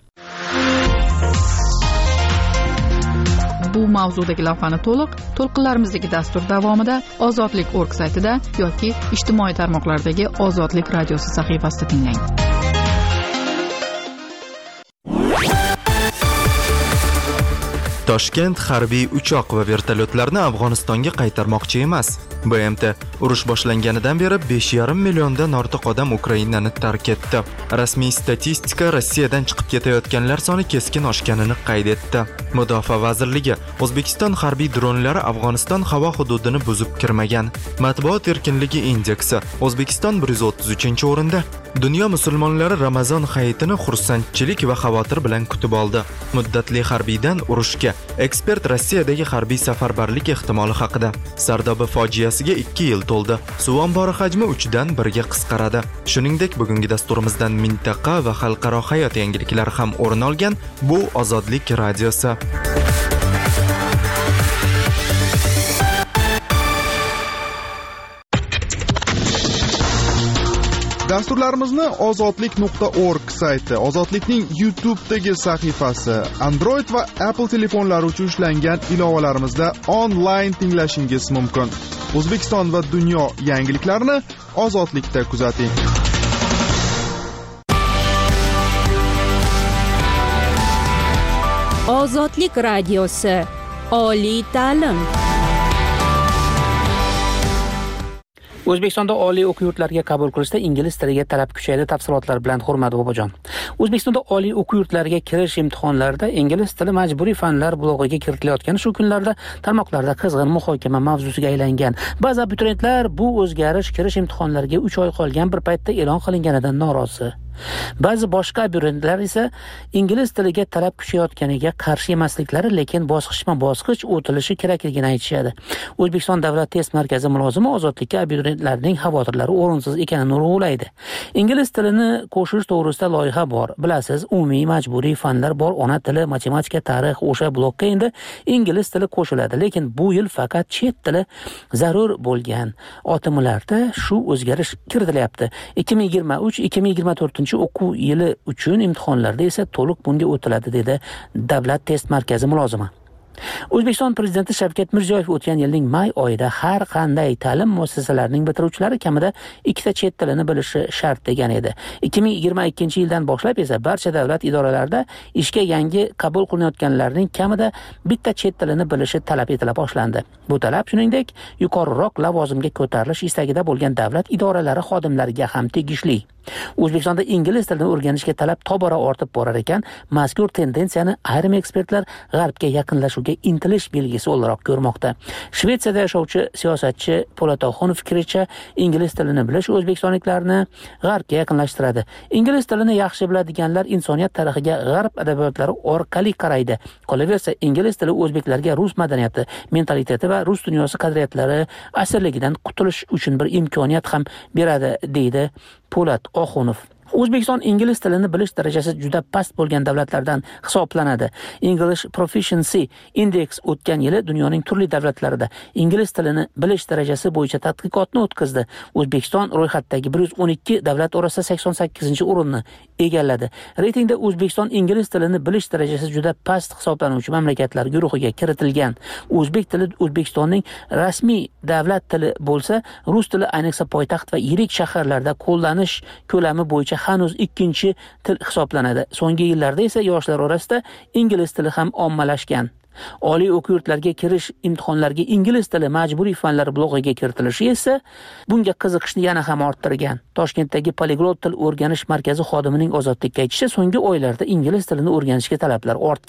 Bu mavzudagi lavhani to'liq to'lqinlarimizdagi dastur davomida ozodlik nokta org saytida yoki ijtimoiy tarmoqlardagi Ozodlik radiosi sahifasida tinglang. Toshkent harbiy uchoq va vertolyotlarni Afg'onistonga qaytarmoqchi emas. B M T urush boshlanganidan beri besh yarim milliondan ortiq odam Ukrainani tark etdi. Rasmiy statistika Rossiyadan chiqib ketayotganlar soni keskin oshganini qayd etdi. Mudofaa vazirligi O'zbekiston harbiy dronlari Afg'oniston havo hududini buzib kirmagan. Matbuot erkinligi indeksi O'zbekiston bir yuz o'ttiz uchinchi o'rinda. Dunyo musulmonlari Ramazon hayitini xursandchilik va xavotir bilan kutib oldi. Muddatli harbiydan urushga ekspert Rossiyadagi harbiy safarbarlik ehtimoli haqida. Sardoba fojiasiga ikki yil to'ldi. Suv ombori hajmi uchdan birga qisqaradi. Shuningdek, bugungi dasturimizdan mintaqa va xalqaro hayot yangiliklari ham o'rin olgan. Bu Ozodlik radiosi. Dasturlarimizni ozodlik nuqta org sayti, Ozodlikning YouTube'dagi sahifasi, Android va Apple telefonlari uchun ishlangan ilovalarimizda onlayn tinglashingiz mumkin. O'zbekiston va dunyo yangiliklarini Ozodlikda kuzating. Ozodlik radiosi. Oliy ta'lim. O'zbekistonda oliy o'quv yurtlariga qabul qilishda ingliz tiliga talab kuchaydi. Tafsilotlar bilan Hurmat Bobojon. O'zbekistonda oliy o'quv yurtlariga kirish imtihonlarida ingliz tili majburiy fanlar blog'iga kiritilayotgani shu kunlarda tarmoqlarda qizg'in muhokama mavzusiga aylangan. Ba'zi abituriyentlar bu o'zgarish kirish imtihonlariga uch oy qolgan bir paytda e'lon qilinganidan norozi. Ba'zi boshqa abituriyentlar esa ingliz tiliga talab kuchayotganiga qarshi emasliklari, lekin bosqichma-bosqich o'tilishi kerakligini aytishadi. O'zbekiston Davlat test markazi mulozimi Ozodlikka abituriyentlarning xavotirlari o'rinsiz ekanini urg'ulaydi. Ingliz tilini qo'shish to'g'risida loyiha bor. Bilasiz, umumiy majburiy fanlar bor, ona tili, matematika, tarix, o'sha blokka endi ingliz tili qo'shiladi, lekin bu yil faqat chet tili zarur bo'lgan otimlarda shu o'zgarish kiritilyapti. ikki ming yigirma uch ikki ming yigirma to'rt o'quv yili uchun imtihonlarda esa to'liq bunga o'tiladi, dedi Davlat test markazi mulozimi. O'zbekiston Prezidenti Shavkat Mirziyoyev o'tgan yilning may oyida har qanday ta'lim muassasalarining bitiruvchilari kamida ikkita chet tilini bilishi shart degan edi. ikki ming yigirma ikkinchi yildan boshlab esa barcha davlat idoralarida ishga yangi qabul qilinayotganlarning kamida bitta chet tilini bilishi talab etila boshlandi. Bu talab shuningdek yuqoriroq lavozimga ko'tarilish istagida bo'lgan davlat idoralari xodimlariga ham tegishli. O'zbekistonda ingliz tilini o'rganishga talab tobora ortib borar ekan, mazkur tendensiyani ayrim ekspertlar g'arbga yaqinlashuvga intilish belgisi o'laroq ko'rmoqda. Shvetsiyada yashovchi siyosatchi Po'lat Oxunov fikricha, ingliz tilini bilish o'zbekistonliklarni g'arbga yaqinlashtiradi. Ingliz tilini yaxshi biladiganlar insoniyat tarixiga g'arb adabiyotlari orqali qaraydi. Qolaversa, ingliz tili o'zbeklarga rus madaniyati, mentaliteti va rus dunyosi qadriyatlari asirligidan qutulish uchun bir imkoniyat ham beradi, deydi Po'lat Oxunov. O'zbekiston ingliz tilini bilish darajasi juda past bo'lgan davlatlardan hisoblanadi. English Proficiency Index o'tgan yili dunyoning turli davlatlarida ingliz tilini bilish darajasi bo'yicha tadqiqotni o'tkazdi. O'zbekiston ro'yxatdagi bir yuz o'n ikki davlat orasida sakson sakkizinchi o'rinni egalladi. Reytingda O'zbekiston ingliz tilini bilish darajasi juda past hisoblanuvchi mamlakatlar guruhiga kiritilgan. O'zbek tili O'zbekistonning rasmiy davlat tili bo'lsa, rus tili ayniqsa poytaxt va yirik shaharlarda qo'llanish ko'lami bo'yicha hanuz ikkinchi til hisoblanadi. So'nggi yillarda esa yoshlar orasida ingliz tili ham ommalashgan. Oliy o'quv yurtlariga kirish imtihonlariga ingliz tili majburiy fanlar blog'iga kiritilishi esa bunga qiziqishni yana ham orttirgan. Toshkentdagi Poliglot til o'rganish markazi xodimining Ozodlikka aytishicha, so'nggi oylarda ingliz tilini o'rganishga talablar ortgan.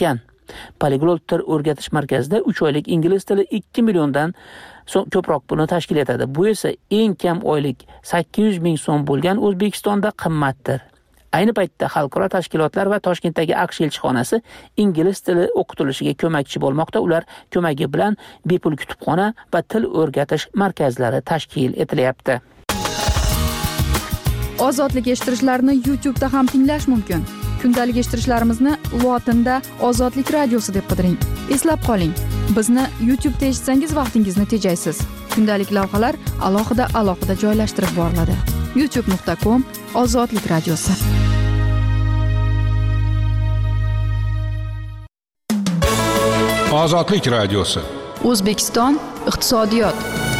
Polyglot til o'rgatish markazida uch oylik ingliz tili ikki milliondan so'm ko'proq pulni tashkil etadi. Bu esa eng kam oylik sakkiz yuz ming so'm bo'lgan O'zbekistonda qimmatdir. Ayni paytda xalqaro tashkilotlar va Toshkentdagi AQSh elchixonasi ingliz tili o'qitilishiga ko'makchi bo'lmoqda. Ular ko'magi bilan bepul kutubxona va til o'rgatish markazlari tashkil etilyapti. Ozodlik eshittirishlarni YouTube da ham tinglash mumkin. Kundalik eshittirishlarimizni lotinda Ozodlik radiosi deb qidiring. Eslab qoling, bizni YouTube da eshitsangiz vaqtingizni tejaysiz. Kundalik lavhalar alohida-alohida joylashtirib boriladi. youtube nuqta com Ozodlik radiosi. Ozodlik radiosi. O'zbekiston iqtisodiyot.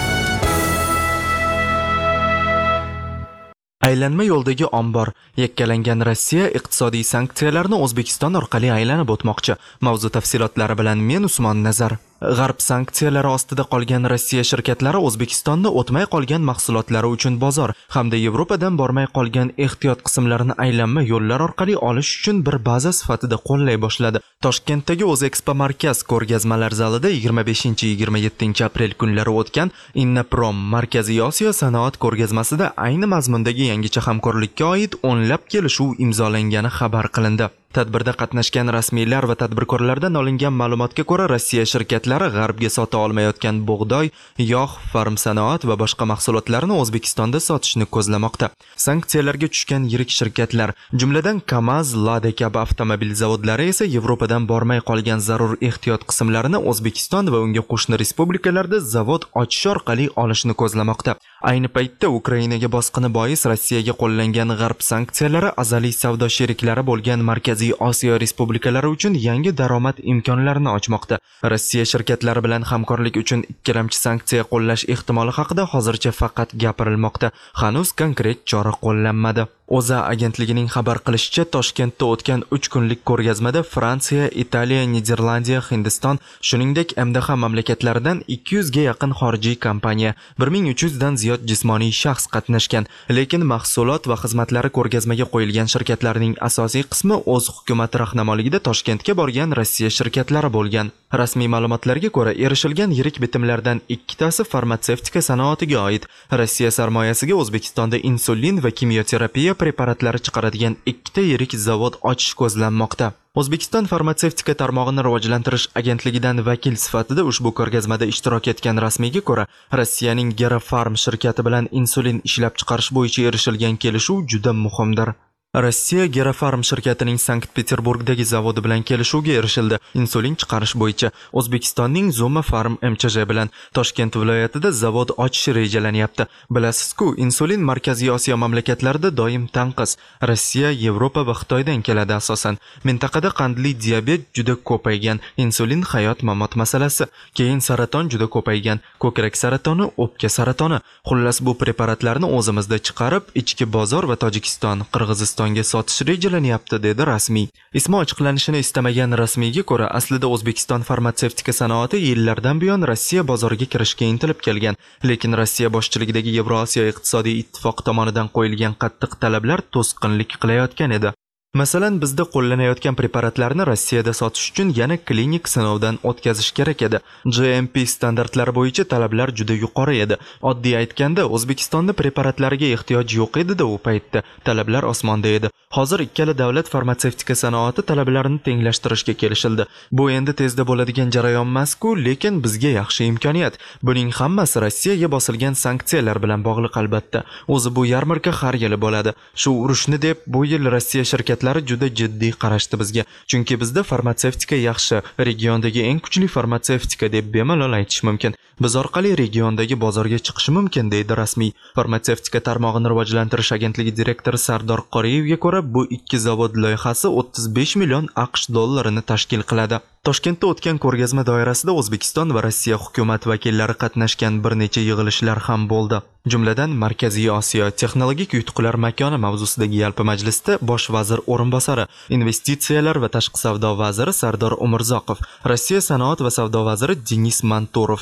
Aylanma yo'ldagi ombor. Yakkalangan Rossiya iqtisodiy sanksiyalarni O'zbekiston orqali aylanib o'tmoqchi. Mavzu tafsilotlari bilan men Usmon Nazar. G'arb sanksiyalari ostida qolgan Rossiya shirkatlari O'zbekistonda o'tmay qolgan mahsulotlari uchun bozor hamda Yevropadan bormay qolgan ehtiyot qismlarini aylanma yo'llar orqali olish uchun bir baza sifatida qo'llay boshladi. Toshkentdagi O'zexpo markaz ko'rgazmalar zalida yigirma beshinchi yigirma yettinchi aprel kunlari o'tgan Innaprom Markaziy Osiyo sanoat ko'rgazmasida ayni mazmundagi yangicha hamkorlikka oid o'nlab kelishuv imzolangani xabar qilindi. Tadbirda qatnashgan rasmiylar va tadbirkorlardan olingan ma'lumotga ko'ra, Rossiya shirkatlari G'arbga sota olmayotgan bug'doy, yog', farm sanoat va boshqa mahsulotlarni O'zbekistonda sotishni ko'zlamoqda. Sanksiyalarga tushgan yirik shirkatlar, jumladan Kamaz, Lada kabi avtomobil zavodlari esa Yevropadan bormay qolgan zarur ehtiyot qismlarini O'zbekiston va unga qo'shni respublikalarda zavod ochish orqali olishni ko'zlamoqda. Ayni paytda Ukrainaga bosqini bois Rossiyaga qo'llangan G'arb sanksiyalari azaliy savdo sheriklari bo'lgan Markaziy Osiyo respublikalari uchun yangi daromad imkonlarini ochmoqda. Rossiya shirkatlari bilan hamkorlik uchun ikkilamchi sanksiya qo'llash ehtimoli haqida hozircha faqat gapirilmoqda. Hanuz konkret chora qo'llanmadi. O'zA agentligining xabar qilishicha, Toshkentda o'tgan uch kunlik ko'rgazmada Fransiya, Italiya, Niderlandiya, Hindiston, shuningdek M D H mamlakatlaridan ikki yuzga yaqin xorijiy kompaniya, bir ming uch yuzdan ziyod jismoniy shaxs qatnashgan. Lekin mahsulot va xizmatlari ko'rgazmaga qo'yilgan shirkatlarning asosiy qismi o'z hukumati rahnamoligida Toshkentga borgan Rossiya shirkatlari bo'lgan. Rasmiy ma'lumotlarga ko'ra, erishilgan yirik bitimlardan ikkitasi farmatsevtika sanoatiga oid. Rossiya sarmoyasiga O'zbekistonda insulin va kimyoterapiya preparatlari chiqaradigan ikkita yirik zavod ochish ko'zlanmoqda. O'zbekiston farmatsevtika tarmog'ini rivojlantirish agentligidan vakil sifatida ushbu ko'rgazmada ishtirok etgan rasmiyga ko'ra, Rossiyaning Gerafarm shirkati bilan insulin ishlab chiqarish bo'yicha erishilgan kelishuv juda muhimdir. Rossiya Gerafarm shirkatining Sankt-Peterburgdagi zavodi bilan kelishuvga erishildi. Insulin chiqarish bo'yicha O'zbekistonning Zuma Farm M Ch J bilan Toshkent viloyatida zavod ochish rejalanyapti. Bilasizku, insulin Markaziy Osiyo mamlakatlarida doim tanqis. Rossiya, Yevropa va Xitoydan keladi asosan. Mintaqada qandli diabet juda ko'paygan, insulin hayot-mamot masalasi, keyin saraton juda ko'paygan, ko'krak saratoni, o'pka saratoni. Xullas, bu preparatlarni o'zimizda chiqarib, ichki bozor va Tojikiston, Qirg'iziston sotish rejalanyapti, dedi rasmiy. Ismi ochiqlanishini istamagan rasmiyga ko'ra, aslida O'zbekiston farmatsevtika sanoati yillardan buyon Rossiya bozoriga kirishga intilib kelgan, lekin Rossiya boshchiligidagi Yevrosiyo iqtisodiy ittifoq tomonidan qo'yilgan qattiq talablar to'sqinlik qilayotgan edi. Masalan, bizda qo'llanayotgan preparatlarni Rossiyada sotish uchun yana klinik sinovdan o'tkazish kerak edi. G M P standartlari bo'yicha talablar juda yuqori edi. Oddiy aytganda, O'zbekistonda preparatlariga ehtiyoj yo'q edi-da u paytda. Talablar osmonda edi. Hozir ikkala davlat farmatsevtika sanoati talablarini tenglashtirishga kelishildi. Bu endi tezda bo'ladigan jarayon emas-ku, lekin bizga yaxshi imkoniyat. Buning hammasi Rossiyaga bosilgan sanksiyalar bilan bog'liq albatta. O'zi bu yarmarka har yili bo'ladi. Shu urushni deb bu yil Rossiya shirkatlari juda jiddiy qarashdi bizga. Chunki bizda farmatsevtika yaxshi, regiondagi eng kuchli farmatsevtika deb bemalol aytish mumkin. Biz orqali regiondagi bozorga chiqish mumkin, deydi rasmiy. Farmatsevtika tarmog'ini rivojlantirish agentligi direktori Sardor Qoriyevga ko'ra, bu ikki zavod loyihasi o'ttiz besh million AQSh dollarini tashkil qiladi. Toshkentda o'tgan ko'rgazma doirasida O'zbekiston va Rossiya hukumat vakillari qatnashgan bir necha yig'ilishlar ham bo'ldi. Jumladan, Markaziy Osiyo texnologik yutuqlar makoni mavzusidagi yalpi majlisda bosh vazir o'rinbosari, investitsiyalar va tashqi savdo vaziri Sardor Umurzoqov, Rossiya sanoat va savdo vaziri Denis Manturov,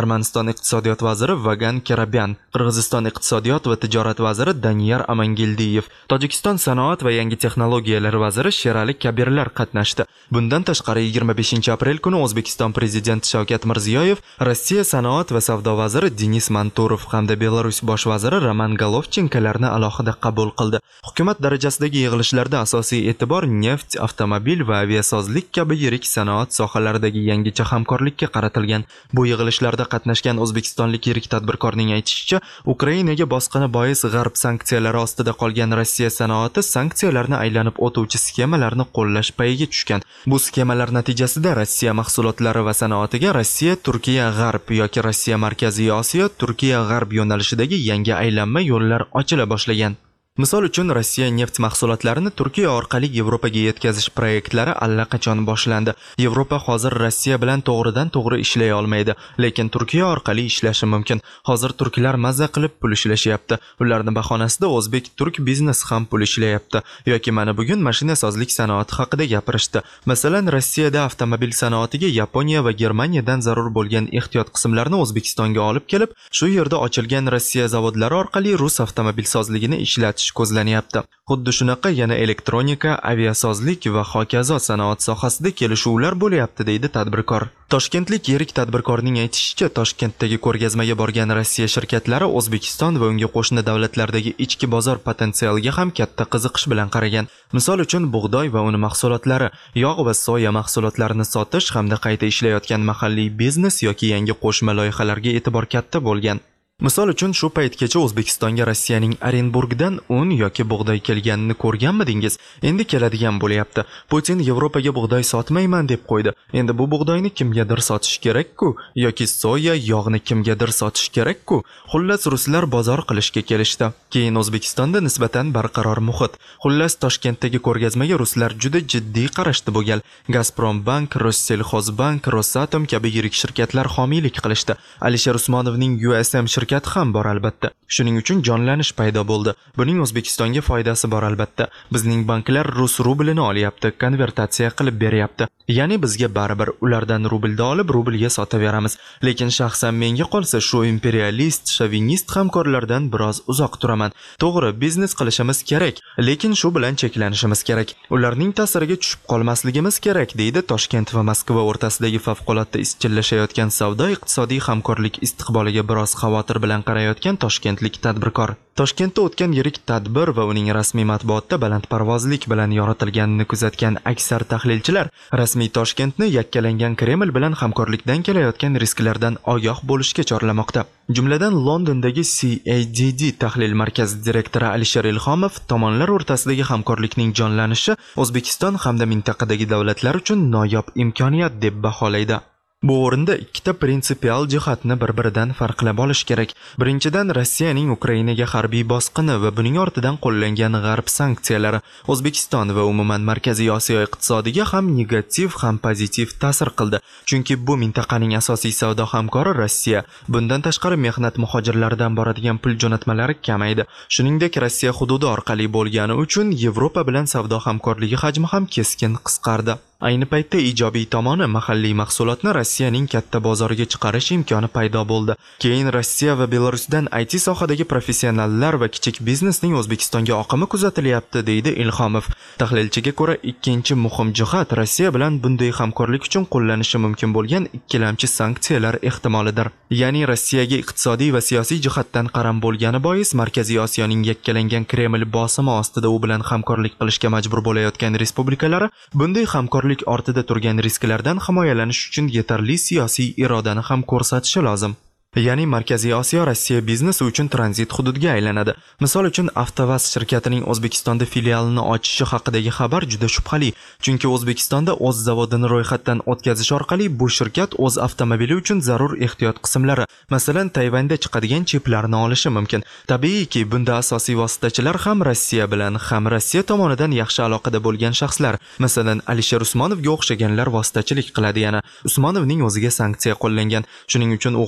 Armaniston iqtisodiyot vaziri Vagan Karabyan, Qirg'iziston iqtisodiyot va tijorat vaziri Daniyar Amangildiyev, Tojikiston sanoat va yangi texnologiyalar vaziri Sherali Kabirlar qatnashdi. Bundan tashqari yigirma beshinchi aprel kuni O'zbekiston prezidenti Shavkat Mirziyoyev, Rossiya sanoat va savdo vaziri Denis Manturov hamda Belarus bosh vaziri Roman Golovchenkolarni alohida qabul qildi. Hukumat darajasidagi yig'ilishlarda asosiy e'tibor neft, avtomobil va aviasozlik kabi yirik sanoat sohalaridagi yangicha hamkorlikka qaratilgan. Bu yig'ilishlarda qatnashgan o'zbekistonlik yirik tadbirkorning aytishicha, Ukrainaga bosqini bois g'arb sanksiyalari ostida qolgan Rossiya sanoati sanksiyalarni aylanib o'tuvchi sxemalarni qo'llash payiga tushgan. Bu sxemalar natijasida Rossiya mahsulotlari va sanoatiga Rossiya, Turkiya, G'arb yoki Rossiya, Markaziy Osiyo, Turkiya, G'arb yo'nalishidagi yangi aylanma yo'llar ochila boshlagan. Misol uchun, Rossiya neft mahsulotlarini Turkiya orqali Yevropaga yetkazish proyektlari allaqachon boshlandi. Yevropa hozir Rossiya bilan to'g'ridan-to'g'ri ishlay olmaydi, lekin Turkiya orqali ishlashi mumkin. Hozir turklar mazza qilib pul ishlashyapti. Ularning bahonasida o'zbek-turk biznes ham pul ishlayapti. Yoki mana bugun mashinasozlik sanoati haqida gapirishdi. Masalan, Rossiyada avtomobil sanoatiga Yaponiya va Germaniyadan zarur bo'lgan ehtiyot qismlarni O'zbekistonga olib kelib, shu yerda ochilgan Rossiya zavodlari orqali rus avtomobilsozligini ishlatish ko'zlanyapti. Xuddi shunaqa yana elektronika, aviasozlik va hokazo sanoat sohasida kelishuvlar bo'lyapti, deydi tadbirkor. Toshkentlik yirik tadbirkorning aytishicha, Toshkentdagi ko'rgazmaga borgan Rossiya shirkatlari O'zbekiston va unga qo'shni davlatlardagi ichki bozor potensialiga ham katta qiziqish bilan qaragan. Misol uchun, bug'doy va uni mahsulotlari, yog' va soya mahsulotlarini sotish hamda qayta ishlayotgan mahalliy biznes yoki yangi qo'shma loyihalarga e'tibor katta bo'lgan. Misol uchun, shu paytgacha O'zbekistonga Rossiyaning Orenburgdan un yoki bug'doy kelganini ko'rganmidingiz? Endi keladigan bo'lyapti. Putin Yevropaga bug'doy sotmayman deb qo'ydi. Endi bu bug'doyni kimgadir sotish kerak-ku, yoki soya, yog'ni kimgadir sotish kerak-ku. Xullas, ruslar bozor qilishga kelishdi. Keyin O'zbekistonda nisbatan barqaror muhit. Xullas, Toshkentdagi ko'rgazmaga ruslar juda jiddiy qarashdi bu gal. Gazprombank, Rossellxozbank, Rosatom kabi yirik shirkatlar homiylik qilishdi. Alisher Usmonovning U S M shirkati ham bor albatta. Shuning uchun jonlanish paydo bo'ldi. Buning O'zbekistonga foydasi bor albatta. Bizning banklar rus rublini olyapti, konvertatsiya qilib beryapti. Ya'ni bizga baribir ulardan rublda olib rublga sotaveramiz. Lekin shaxsan menga qolsa shu imperialist, shovinist hamkorlardan biroz uzoq turaman. To'g'ri, biznes qilishimiz kerak, lekin shu bilan cheklanishimiz kerak. Ularning ta'siriga tushib qolmasligimiz kerak, deydi Toshkent va Moskva o'rtasidagi favqulodda izchillashayotgan savdo-iqtisodiy hamkorlik istiqboliga biroz xavotir bilan qarayotgan toshkentlik tadbirkor. Toshkentda o'tgan yirik tadbir va uning rasmiy matbuotda balandparvozlik bilan yoritilganini kuzatgan aksar tahlilchilar rasmiy Toshkentni yakkalangan Kreml bilan hamkorlikdan kelayotgan risklardan ogoh bo'lishga chorlamoqda. Jumladan, Londondagi C A D D tahlil markazi direktori Alisher Ilhomov tomonlar o'rtasidagi hamkorlikning jonlanishi O'zbekiston hamda mintaqadagi davlatlar uchun noyob imkoniyat deb baholaydi. Bu o'rinda ikkita prinsipial jihatni bir-biridan farqlab olish kerak. Birinchidan, Rossiyaning Ukrainaga harbiy bosqini va buning ortidan qo'llangan g'arb sanksiyalari O'zbekiston va umuman Markaziy Osiyo iqtisodiga ham negativ, ham pozitiv ta'sir qildi. Chunki bu mintaqaning asosiy savdo hamkori Rossiya. Bundan tashqari, mehnat muhojirlaridan boradigan pul jo'natmalari kamaydi. Shuningdek, Rossiya hududi orqali bo'lgani uchun Yevropa bilan savdo hamkorligi hajmi ham keskin qisqardi. Ayni paytda ijobiy tomoni mahalliy mahsulotni Rossiyaning katta bozoriga chiqarish imkoni paydo bo'ldi. Keyin Rossiya va Belarusdan I T sohadagi professionallar va kichik biznesning O'zbekistonga oqimi kuzatilyapti, deydi Ilhomov. Tahlilchiga ko'ra, ikkinchi muhim jihat Rossiya bilan bunday hamkorlik uchun qo'llanishi mumkin bo'lgan ikkilamchi sanksiyalar ehtimolidir. Ya'ni Rossiyaga iqtisodiy va siyosiy jihatdan qaram bo'lgani bois Markaziy Osiyoning yakkalangan Kreml bosimi ostida u bilan hamkorlik qilishga majbur bo'layotgan respublikalari bunday hamkorlik ortida turgan risklardan himoyalanish uchun yetarli siyosiy irodani ham ko'rsatishi lozim. Ya'ni Markaziy Osiyo Rossiya biznesi uchun tranzit hududga aylanadi. Misol uchun, Avtovaz shirkatining O'zbekistonda filialini ochishi haqidagi xabar juda shubhali, chunki O'zbekistonda o'z zavodini ro'yxatdan o'tkazish orqali bu shirkat o'z avtomobili uchun zarur ehtiyot qismlari, masalan, Tayvanda chiqadigan chiplarni olishi mumkin. Tabiiyki, bunda asosiy vositachilar ham Rossiya bilan, ham Rossiya tomonidan yaxshi aloqada bo'lgan shaxslar, masalan, Alisher Usmonovga o'xshaganlar vositachilik qiladi. Yana Usmonovning o'ziga sanksiya qo'llangan. Shuning uchun u hozir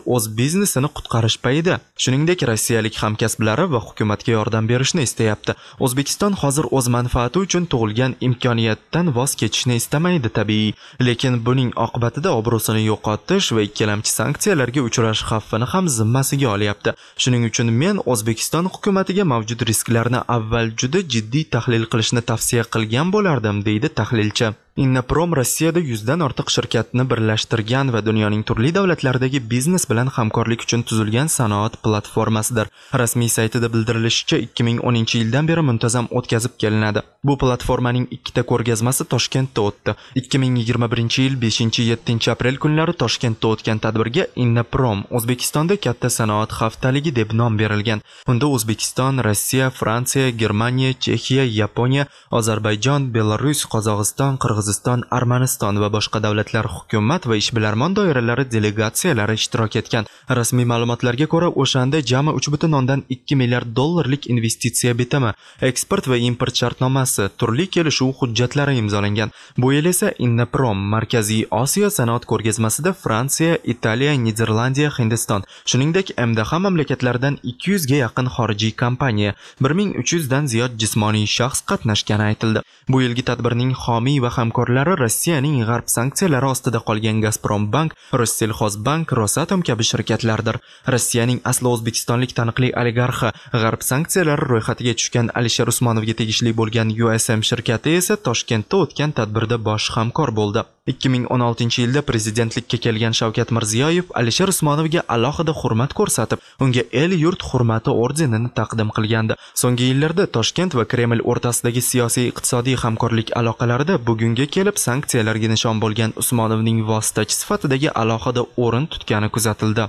o'z biznesini qutqarish payida. Shuningdek, rossiyalik hamkasblari va hukumatga yordam berishni istayapti. O'zbekiston hozir o'z manfaati uchun tug'ilgan imkoniyatdan voz kechishni istamaydi tabiiy, lekin buning oqibatida obro'sini yo'qotish va ikkilamchi sanksiyalarga uchrash xavfini ham zimmasiga olyapti. Shuning uchun men O'zbekiston hukumatiga mavjud risklarni avval juda jiddiy tahlil qilishni tavsiya qilgan bo'lardim, deydi tahlilchi. Innaprom Rossiyada yuzdan ortiq shirkatni birlashtirgan va dunyoning turli davlatlaridagi biznes bilan hamkorlik uchun tuzilgan sanoat platformasidir. Rasmiy saytida bildirilishicha, ikki ming o'ninchi yildan beri muntazam o'tkazib kelinadi. Bu platformaning ikkita ko'rgazmasi Toshkentda o'tdi. ikki ming yigirma birinchi yil beshinchi yettinchi aprel kunlari Toshkentda o'tgan tadbirga Innaprom O'zbekistonda katta sanoat haftaligi deb nom berilgan. Unda O'zbekiston, Rossiya, Fransiya, Germaniya, Chexiya, Yaponiya, Ozarbayjon, Belarus, Qozog'iston, Qirg'iziston, Armaniston va boshqa davlatlar hukumat va ishbilarmon doiralari delegatsiyalari ishtirok etgan. Rasmiy ma'lumotlarga ko'ra, o'shanda jami uch butun o'ndan ikki milliard dollarlik investitsiya bitimi, eksport va import shartnomasi, turli kelishuv hujjatlari imzolangan. Bu yil esa Innaprom Markaziy Osiyo sanoat ko'rgazmasida Fransiya, Italiya, Niderlandiya, Hindiston, shuningdek M D H mamlakatlaridan ikki yuzga yaqin xorijiy kompaniya, bir ming uch yuzdan ziyod jismoniy shaxs qatnashgani aytildi. Bu yilgi tadbirning homiy va hamkorlari Rossiyaning g'arb sanksiyalari ostida qolgan Gazprombank, Rossellxozbank, Rosatom kabi shirkatlardir. Rossiyaning asli o'zbekistonlik taniqli oligarxi, g'arb sanksiyalari ro'yxatiga tushgan Alisher Usmonovga tegishli bo'lgan U S M shirkati esa Toshkentda o'tgan tadbirda bosh hamkor bo'ldi. ikki ming o'n oltinchi yilda prezidentlikka kelgan Shavkat Mirziyoyev Alisher Usmonovga alohida hurmat ko'rsatib, unga el-yurt hurmati ordenini taqdim qilgandi. So'nggi yillarda Toshkent va Kreml o'rtasidagi siyosiy iqtisodiy hamkorlik aloqalarida bugunga kelib sanksiyalarga nishon bo'lgan Usmonovning vositachi sifatidagi alohida o'rin tutgani kuzatildi.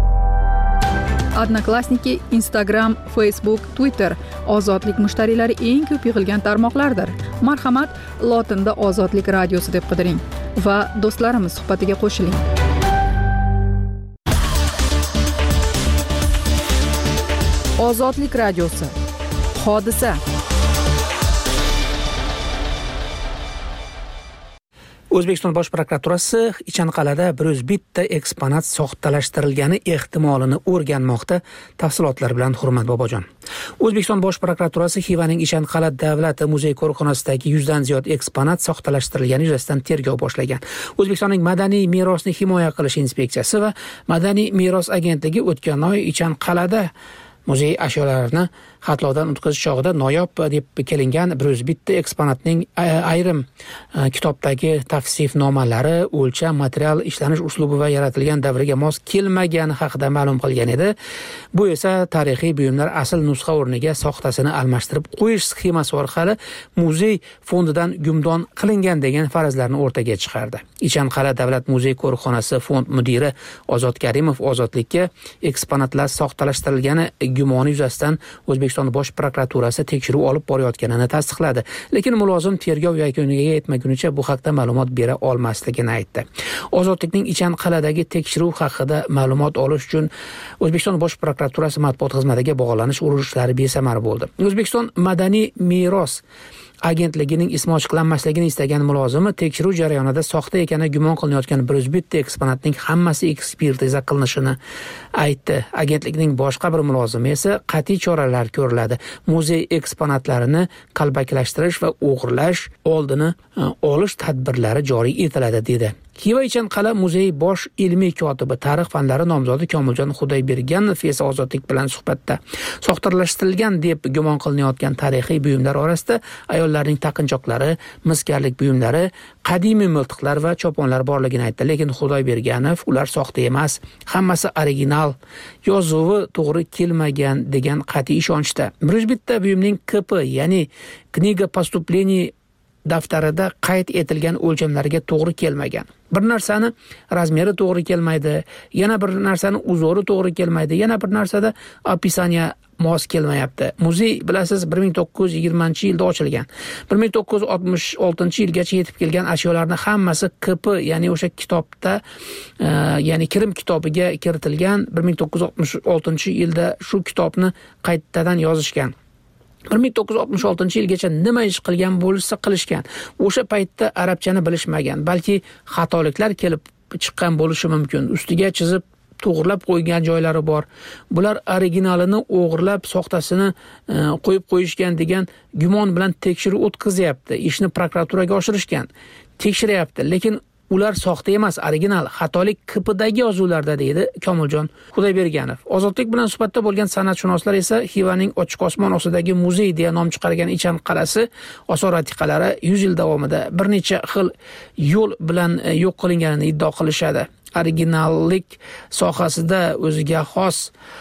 Odnoklassniki, Instagram, Facebook, Twitter ozodlik mushtariylari eng ko'p yig'ilgan tarmoqlardir. Marhamat, lotinda Ozodlik radiosi deb qidiring va do'stlarimiz suhbatiga qo'shiling. Ozodlik radiosi. Hodisa. O'zbekiston Bosh prokuraturasi Ichanqal'ada bir yuz bitta eksponat soxtalashtirilgani ehtimolini o'rganmoqda. Tafsilotlar bilan Hurmat Bobojon. O'zbekiston Bosh prokuraturasi Xivaning Ichanqal'a davlat muzey qo'riqxonasidagi yuzdan ziyod eksponat soxtalashtirilgani yuzasidan tergov boshlagan. O'zbekistonning madaniy merosni himoya qilish inspeksiyasi va madaniy meros agentligi o'tgan oy Ichanqal'ada muzey ashyolarini xatlovdan o'tkazish chog'ida noyob deb kelingan bir yuz bitta eksponatning ayrim kitobdagi tavsifnomalari, o'lcham, material ishlanish uslubi va yaratilgan davriga mos kelmagani haqida ma'lum qilgan edi. Bu esa tarixiy buyumlar asl nusxa o'rniga soxtasini almashtirib qo'yish sxemasi orqali muzey fondidan gumdon qilingan degan farazlarni o'rtaga chiqardi. Ichanqal'a davlat muzey qo'riqxonasi fond mudiri Ozod Karimov ozodlikka eksponatlar soxtalashtirilgani gumoni yuzasidan O'zbekiston Bosh prokuraturasi tekshiruv olib borayotganini tasdiqladi. Lekin mulozim tergov yakuniga yetmagunicha bu haqda ma'lumot bera olmasligini aytdi. Ozodlikning Ichanqal'adagi tekshiruv haqida ma'lumot olish uchun O'zbekiston Bosh prokuraturasi matbuot xizmatiga bog'lanish urunishlari besamar bo'ldi. O'zbekiston madaniy meros agentligining ismi ochiqlanmasligini istagan mulozimi tekshiruv jarayonida soxta ekani gumon qilinayotgan bir yuz bitta eksponatning hammasi ekspertiza qilinishini aytdi. Agentlikning boshqa bir mulozimi esa qat'iy choralar ko'riladi. Muzey eksponatlarini qalbakilashtirish va o'g'irlash oldini olish tadbirlari joriy etiladi dedi. Xiva Ichanqal'a muzey bosh ilmiy kotibi, tarix fanlari nomzodi Komiljon Xudoyberganov esa ozodlik bilan suhbatda soxtalashtirilgan deb gumon qilinayotgan tarixiy buyumlar orasida ayollarning taqinchoqlari, miskarlik buyumlari, qadimiy miltiqlar va choponlar borligini aytdi. Lekin Xudoyberganov ular soxta emas, hammasi original, yozuvi to'g'ri kelmagan degan qat'iy ishonchda. bir yuz bitta buyumning K P, ya'ni Kniga поступлений daftarida qayd etilgan o'lchamlarga to'g'ri kelmagan. Bir narsani razmeri to'g'ri kelmaydi, yana bir narsani uzori to'g'ri kelmaydi, yana bir narsada opisaniya mos kelmayapti. Muzey bilasiz bir ming to'qqiz yuz yigirmanchi yilda ochilgan. bir ming to'qqiz yuz oltmish oltinchi yilgacha yetib kelgan ashyolarning hammasi K P, ya'ni o'sha kitobda, e, ya'ni Kirim kitobiga kiritilgan. bir ming to'qqiz yuz oltmish oltinchi yilda shu kitobni qaytadan yozishgan. bir ming to'qqiz yuz oltmish oltinchi yilgacha nima ish qilgan bo'lsa qilishgan. O'sha paytda arabchani bilishmagan, balki xatoliklar kelib chiqqan bo'lishi mumkin. Ustiga chizib to'g'irlab qo'ygan joylari bor. Bular originalini o'g'irlab, soxtasini e, qo'yib qo'yishgan degan gumon bilan tekshiruv o'tkazyapti. Ishni prokuraturaga oshirishgan. Tekshiryapti, lekin ular soxta emas, original, xatolik K P'dagi yozuvlarda, deydi Komiljon Xudoyberganov. Ozodlik bilan suhbatda bo'lgan san'atshunoslar esa Xivaning ochiq osmon ostidagi muzey deya nom chiqargan Ichan qal'asi osor-atiqalari yuz yil davomida bir necha xil yo'l bilan yo'q qilinganini iddao qilishadi. Originallik sohasida o'ziga xos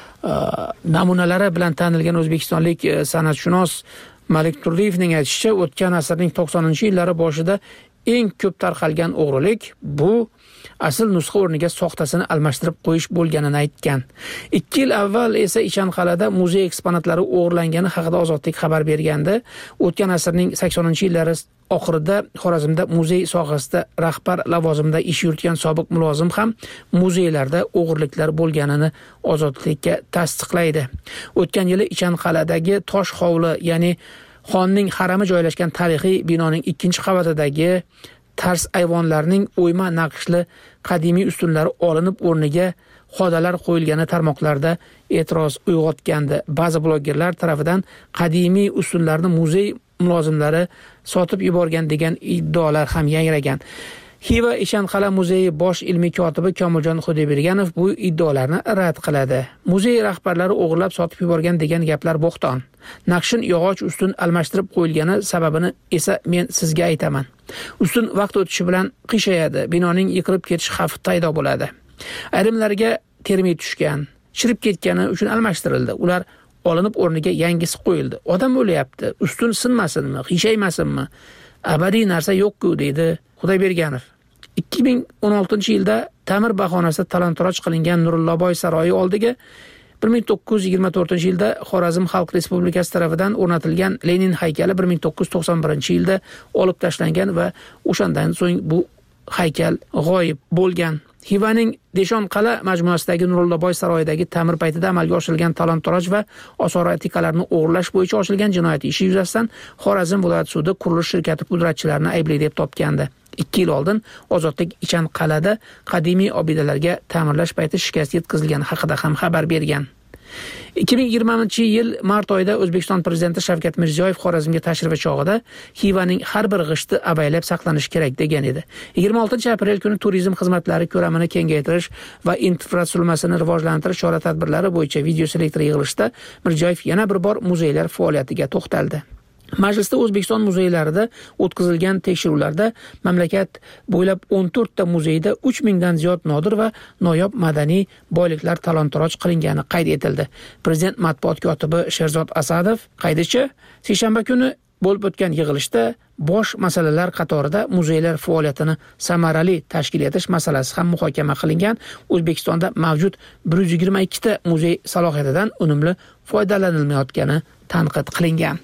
uh, namunalari bilan tanilgan o'zbekistonlik uh, san'atshunos Malik Turliyevning aytishicha, o'tgan asrning to'qsoninchi yillari boshida eng ko'p tarqalgan o'g'rilik bu asl nusxa o'rniga soxtasini almashtirib qo'yish bo'lganini aytgan. ikki yil avval esa Ichanqal'ada muzey eksponatlari o'g'irlangani haqida Ozodlik xabar bergandi. O'tgan asrning saksoninchi yillari oxirida Xorazmda muzey sohasida rahbar lavozimida ish yuritgan sobiq mulozim ham muzeylarda o'g'irliklar bo'lganini Ozodlikka tasdiqlaydi. O'tgan yili Ichanqal'adagi tosh hovli, ya'ni xonning harami joylashgan tarixiy binoning ikkinchi qavatidagi tars ayvonlarning o'yma naqshli qadimiy ustunlari olinib o'rniga xodalar qo'yilgani tarmoqlarda e'tiroz uyg'otgandi. Ba'zi blogerlar tomonidan qadimiy ustunlarni muzey mulozimlari sotib yuborgan degan iddaolar ham yangragan. Xiva Ichanqal'a muzeyi bosh ilmiy kotibi Komiljon Xudoyberganov bu iddaolarni rad qiladi. Muzey rahbarlari o'g'irlab sotib yuborgan degan gaplar bo'xton. Naqshin yog'och ustun almashtirib qo'yilgani sababini esa men sizga aytaman. Ustun vaqt o'tishi bilan qiyshayadi, binoning yiqilib ketish xavfi paydo bo'ladi. Ayrimlarga termit tushgan, chirib ketgani uchun almashtirildi. Ular olinib o'rniga yangisi qo'yildi. Odam o'lyapti, ustun sinmasinmi, qiyshaymasinmi? Abadiy narsa yo'q-ku, deydi Xudoyberganov. ikki ming o'n oltinchi yilda ta'mir bahonasida talon-toroj qilingan Nurillaboy saroyi oldiga bir ming to'qqiz yuz yigirma to'rtinchi yilda Xorazm Xalq Respublikasi tomonidan o'rnatilgan Lenin haykali bir ming to'qqiz yuz to'qson birinchi yilda olib tashlangan va o'shandan so'ng bu haykal g'oyib bo'lgan. Xivaning Deshon qala majmuasidagi Nurillaboy saroyidagi ta'mir paytida amalga oshirilgan talon-toroj va osor-atiqalarni o'g'irlash bo'yicha ochilgan jinoyat ishi yuzasidan Xorazm viloyat sudi qurilish shirkati pudratchilarini aybli deb topgandi. ikki yil oldin Ozodlik Ichanqal'ada qadimiy obidalarga ta'mirlash payti shikast yetkazilgani haqida ham xabar bergan. ikki ming yigirmanchi yil mart oyida O'zbekiston prezidenti Shavkat Mirziyoyev Xorazmga tashrifi chog'ida Xivaning har bir g'ishti avaylab saqlanishi kerak degan edi. yigirma oltinchi aprel kuni turizm xizmatlari ko'lamini kengaytirish va infratuzilmasini rivojlantirish chora-tadbirlari bo'yicha video selektor yig'ilishida Mirziyoyev yana bir bor muzeylar faoliyatiga to'xtaldi. Majlisda O'zbekiston muzeylarida o'tkazilgan tekshiruvlarda mamlakat bo'ylab o'n to'rtta muzeyda uch mingdan ziyod nodir va noyob madaniy boyliklar talon-toroj qilingani qayd etildi. Prezident matbuot kotibi Sherzod Asadov qaydicha seshanba kuni bo'lib o'tgan yig'ilishda bosh masalalar qatorida muzeylar faoliyatini samarali tashkil etish masalasi ham muhokama qilingan. O'zbekistonda mavjud bir yuz yigirma ikkita muzey salohiyatidan unumli foydalanilmayotgani tanqid qilingan.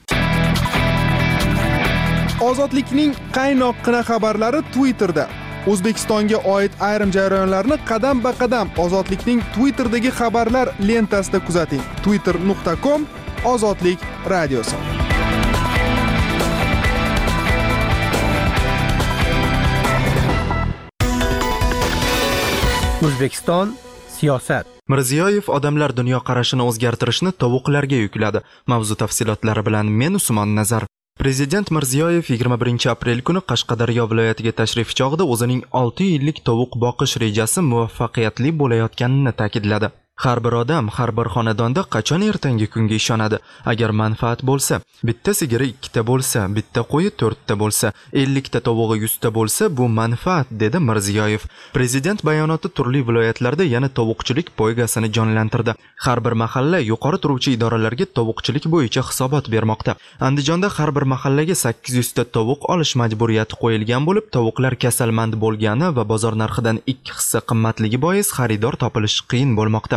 Ozodlikning qaynoqqina xabarlari Twitterda. O'zbekistonga oid ayrim jarayonlarni qadam-ba-qadam Ozodlikning Twitterdagi xabarlar lentasida kuzating. twitter nuqta com Ozodlik radiosi. O'zbekiston siyosat. Mirziyoyev odamlar dunyoqarashini o'zgartirishni tovuqlarga yukladi. Mavzu tafsilotlari bilan men Usmon Nazar. Prezident Mirziyoyev yigirma birinchi aprel kuni Qashqadaryo viloyatiga tashrif chog'ida o'zining olti yillik tovuq boqish rejasi muvaffaqiyatli bo'layotganini ta'kidladi. Har bir odam, har bir xonadonda qachon ertangi kunga ishonadi? Agar manfaat bo'lsa, bitta sigiri ikkita bo'lsa, bitta qo'yi to'rtta bo'lsa, ellikta tovug'i yuzta bo'lsa, bu manfaat, dedi Mirziyoyev. Prezident bayonoti turli viloyatlarda yana tovuqchilik poygasini jonlantirdi. Har bir mahalla yuqori turuvchi idoralarga tovuqchilik bo'yicha hisobot bermoqda. Andijonda har bir mahallaga sakkiz yuz ta tovuq olish majburiyati qo'yilgan bo'lib, tovuqlar kasalmand bo'lgani va bozor narxidan ikki hissa qimmatligi bois xaridor topilish qiyin bo'lmoqda.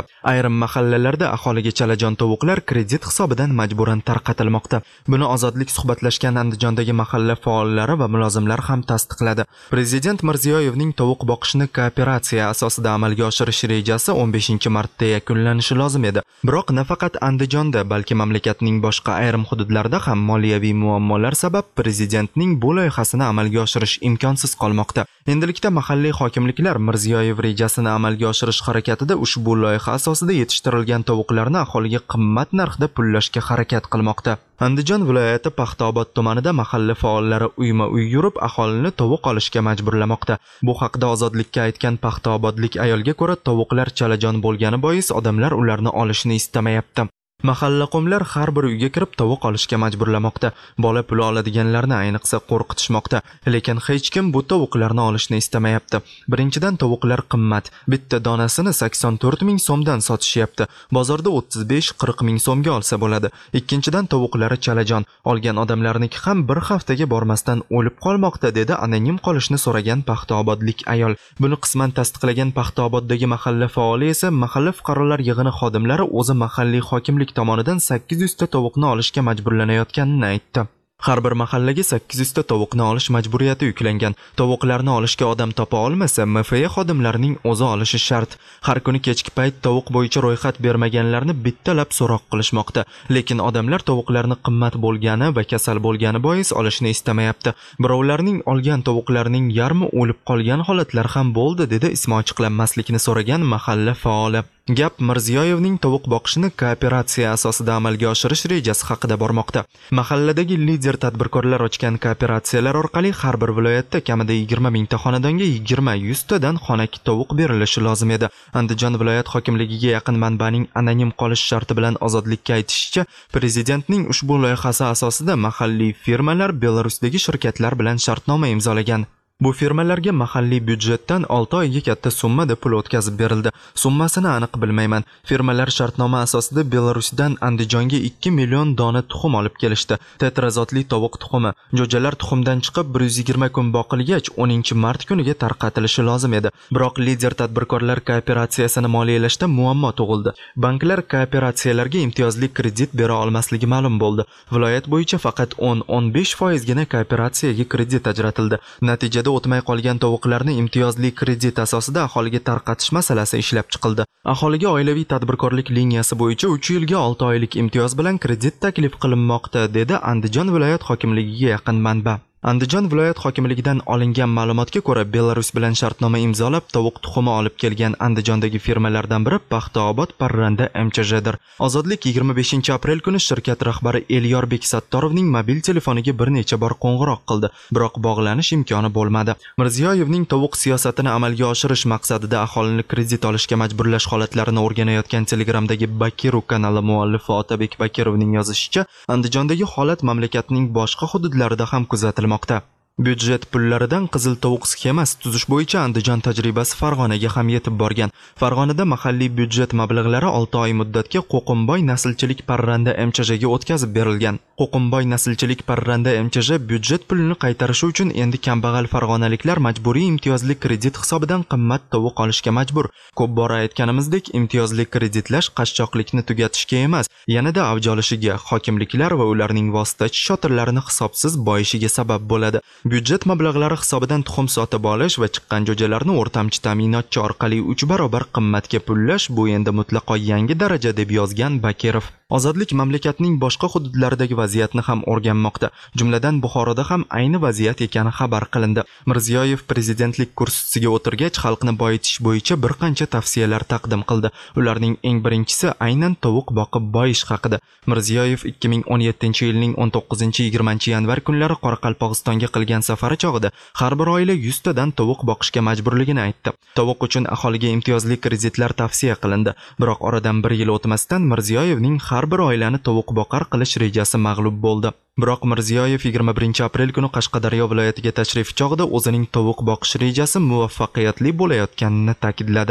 Ayrim mahallalarda aholiga chalajon tovuqlar kredit hisobidan majburan tarqatilmoqda. Buni Ozodlik suhbatlashgan Andijondagi mahalla faollari va mulozimlar ham tasdiqladi. Prezident Mirziyoyevning tovuq boqishni kooperatsiya asosida amalga oshirish rejasi o'n beshinchi martda yakunlanishi lozim edi. Biroq nafaqat Andijonda, balki mamlakatning boshqa ayrim hududlarida ham moliyaviy muammolar sabab prezidentning bu loyihasini amalga oshirish imkonsiz qolmoqda. Endilikda mahalliy hokimliklar Mirziyoyev rejasini amalga oshirish harakatida ushbu loyiha asosida yetishtirilgan tovuqlarni aholiga qimmat narxda pullashga harakat qilmoqda. Andijon viloyati Paxtaobod tumanida mahalla faollari uyma-uy yurib aholini tovuq olishga majburlamoqda. Bu haqda Ozodlikka aytgan paxtaobodlik ayolga ko'ra, tovuqlar chalajon bo'lgani bois odamlar ularni olishni istamayapti. Mahalla qomlar har bir uyga kirib tovuq olishga majburlamoqda. Bola puli oladiganlarni ayniqsa qo'rqitishmoqda, lekin hech kim bu tovuqlarni olishni istamayapti. Birinchidan tovuqlar qimmat. Bitta donasini sakson to'rt ming so'mdan sotishyapti. Bozorda o'ttiz besh qirq ming so'mga olsa bo'ladi. Ikkinchidan tovuqlari chalajon. Olgan odamlarniki ham bir haftaga bormasdan o'lib qolmoqda, dedi anonim qolishni so'ragan paxtaobodlik ayol. Buni qisman tasdiqlagan Paxtaoboddagi mahalla faoli esa mahalla fuqarolar yig'ini xodimlari o'zi mahalliy hokimlik tomonidan sakkiz yuz ta tovuqni olishga majburlanayotganini aytdi. Har bir mahallaga sakkiz yuz ta tovuqni olish majburiyati yuklangan. Tovuqlarni olishga odam topa olmasa, M F A xodimlarining o'zi olishi shart. Har kuni kechki payt tovuq bo'yicha ro'yxat bermaganlarni bittalab so'roq qilishmoqda. Lekin odamlar tovuqlarni qimmat bo'lgani va kasal bo'lgani bois olishni istamayapti. Birovlarning olgan tovuqlarining yarmi o'lib qolgan holatlar ham bo'ldi, dedi ismi ochiqlanmaslikni so'ragan mahalla faoli. Gap Mirziyoyevning tovuq boqishni kooperatsiya asosida amalga oshirish rejasi haqida bormoqda. Mahalladagi lider tadbirkorlar ochgan kooperatsiyalar orqali har bir viloyatda kamida yigirma mingta xonadonga yigirma yuz tadan xonaki tovuq berilishi lozim edi. Andijon viloyat hokimligiga yaqin manbaning anonim qolish sharti bilan Ozodlikka aytishicha, prezidentning ushbu loyihasi asosida mahalliy firmalar Belarusdagi shirkatlar bilan shartnoma imzolagan. Bu firmalarga mahalliy byudjetdan olti oyga katta summada pul o'tkazib berildi. Summasini aniq bilmayman. Firmalar shartnoma asosida Belarusdan Andijonga ikki million dona tuxum olib kelishdi. Tetrazotli tovuq tuxumi. Jo'jalar tuxumdan chiqib bir yuz yigirma kun boqilgach o'ninchi mart kuniga tarqatilishi lozim edi. Biroq lider tadbirkorlar kooperatsiyasini moliyalashda muammo tug'ildi. Banklar kooperatsiyalarga imtiyozli kredit bera olmasligi ma'lum bo'ldi. Viloyat bo'yicha faqat o'n o'n besh foizgina kooperatsiyaga kredit ajratildi. Natijada o'tmay qolgan tovuqlarni imtiyozli kredit asosida aholiga tarqatish masalasi ishlab chiqildi. Aholiga oilaviy tadbirkorlik liniyasi bo'yicha uch yilga olti oylik imtiyoz bilan kredit taklif qilinmoqda, dedi Andijon viloyat hokimligiga yaqin manba. Andijon viloyat hokimligidan olingan ma'lumotga ko'ra, Belarus bilan shartnoma imzolab tovuq tuxumi olib kelgan Andijondagi firmalardan biri Paxtaobod Parranda M Ch J dir. Ozodlik yigirma beshinchi aprel kuni shirkat rahbari Elyorbek Sattorovning mobil telefoniga bir necha bor qo'ng'iroq qildi, biroq bog'lanish imkoni bo'lmadi. Mirziyoyevning tovuq siyosatini amalga oshirish maqsadida aholini kredit olishga majburlash holatlarini o'rganayotgan Telegramdagi Bakiru kanali muallifi Otabek Bakirovning yozishicha, Andijondagi holat mamlakatning boshqa hududlarida ham kuzatilmoqda. Byudjet pullaridan qizil tovuq sxemasi tuzish bo'yicha Andijon tajribasi Farg'onaga ham yetib borgan. Farg'onada mahalliy byudjet mablag'lari olti oy muddatga Qo'qimboy naslchilik Parranda M Ch J ga o'tkazib berilgan. Qo'qimboy naslchilik Parranda M Ch J byudjet pulini qaytarishi uchun endi kambag'al farg'onaliklar majburiy imtiyozli kredit hisobidan qimmat tovuq olishga majbur. Ko'p bora aytganimizdek, imtiyozli kreditlash qashshoqlikni tugatishga emas, yanada avj olishiga, hokimliklar va ularning vositachi shotirlarini hisobsiz boyishiga sabab bo'ladi. Byudjet mablag'lari hisobidan tuxum sotib olish va chiqqan jo'jalarni o'rtamchi ta'minotchi orqali uch barobar qimmatga pullash bu endi mutlaqo yangi daraja, deb yozgan Bakirov. Ozodlik mamlakatning boshqa hududlaridagi vaziyatni ham o'rganmoqda. Jumladan Buxoroda ham ayni vaziyat ekani xabar qilindi. Mirziyoyev prezidentlik kursisiga o'tirgach, xalqni boyitish bo'yicha bir qancha tavsiyalar taqdim qildi. Ularning eng birinchisi aynan tovuq boqib boyish haqida. Mirziyoyev ikki ming o'n yettinchi yilning o'n to'qqizinchi yigirmanchi yanvar kunlari Qoraqalpog'istonga qilgan safari chog'ida har bir oila yuz tadan tovuq boqishga majburligini aytdi. Tovuq uchun aholiga imtiyozli kreditlar tavsiya qilindi. Biroq oradan bir yil o'tmasdan Mirziyoyevning har bir oilani tovuq boqar qilish rejasi mag'lub bo'ldi. Biroq Mirziyoyev yigirma birinchi aprel kuni Qashqadaryo viloyatiga tashrif chog'ida o'zining tovuq boqish rejasi muvaffaqiyatli bo'layotganini ta'kidladi.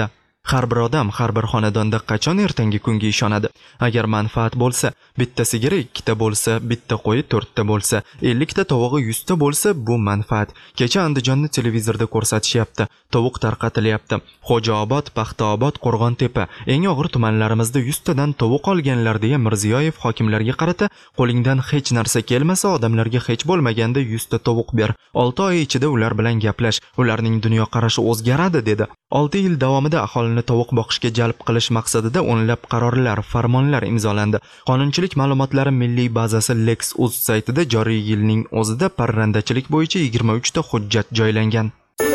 Har bir odam har bir xonadonda qachon ertangi kunga ishonadi? Agar manfaat bo'lsa, bitta sigiri ikkita bo'lsa, bitta qo'yi to'rtta bo'lsa, ellikta tovug'i yuzta bo'lsa, bu manfaat. Kecha Andijonni televizorda ko'rsatishyapti. Tovuq tarqatilyapti. Xo'jaobod, Paxtaobod, Qo'rg'ontepa eng og'ir tumanlarimizda yuztadan tovuq olganlar deya Mirziyoyev hokimlarga qarata, qo'lingdan hech narsa kelmasa, odamlarga hech bo'lmaganda yuzta tovuq ber. olti oy ichida ular bilan gaplash, ularning dunyoqarashi o'zgaradi dedi. olti yil davomida aholini tovuq boqishga jalb qilish maqsadida o'nlab qarorlar, farmonlar imzolandi. Qonunchilik ma'lumotlari milliy bazasi LexUz saytida joriy yilning o'zida parrandachilik bo'yicha yigirma uch ta hujjat joylangan.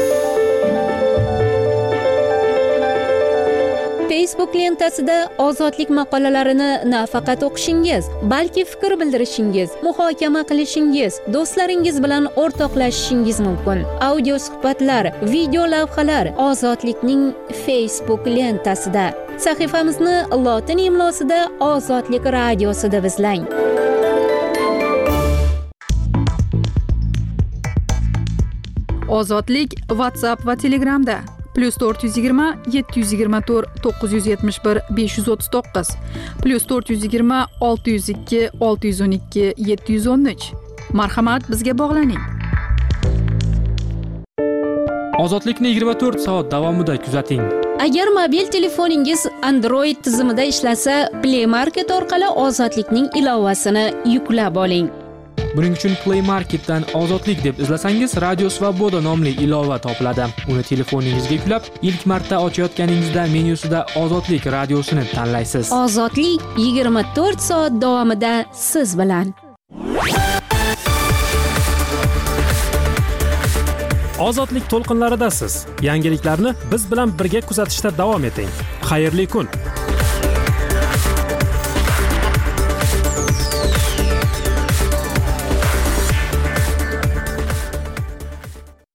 Facebook lentasida ozodlik maqolalarini nafaqat o'qishingiz, balki fikr bildirishingiz, muhokama qilishingiz, do'stlaringiz bilan o'rtoqlashishingiz mumkin. Audio suhbatlar, video lavhalar Ozodlikning Facebook lentasida. Sahifamizni lotin imlosida Ozodlik radiosida izlang. Ozodlik WhatsApp va Telegramda plus to'rt yuz yigirma yetti yuz yigirma to'rt to'qqiz yuz yetmish bir besh yuz o'ttiz to'qqiz plus to'rt yuz yigirma olti yuz ikki olti yuz o'n ikki yetti yuz o'n uch. Marhamat, bizga bog'laning. Ozodlikni yigirma to'rt soat davomida kuzating. Agar mobil telefoningiz Android tizimida ishlasa, Play Market orqali Ozodlikning ilovasini yuklab oling. Buning uchun Play Marketdan Ozodlik deb izlasangiz, Radio Svoboda nomli ilova topiladi. Uni telefoningizga yuklab, ilk marta ochayotganingizda menyusida Ozodlik radiosini tanlaysiz. Ozodlik yigirma to'rt soat davomida siz bilan. Ozodlik to'lqinlaridasiz. Yangiliklarni biz bilan birga kuzatishda davom eting. Xayrli kun.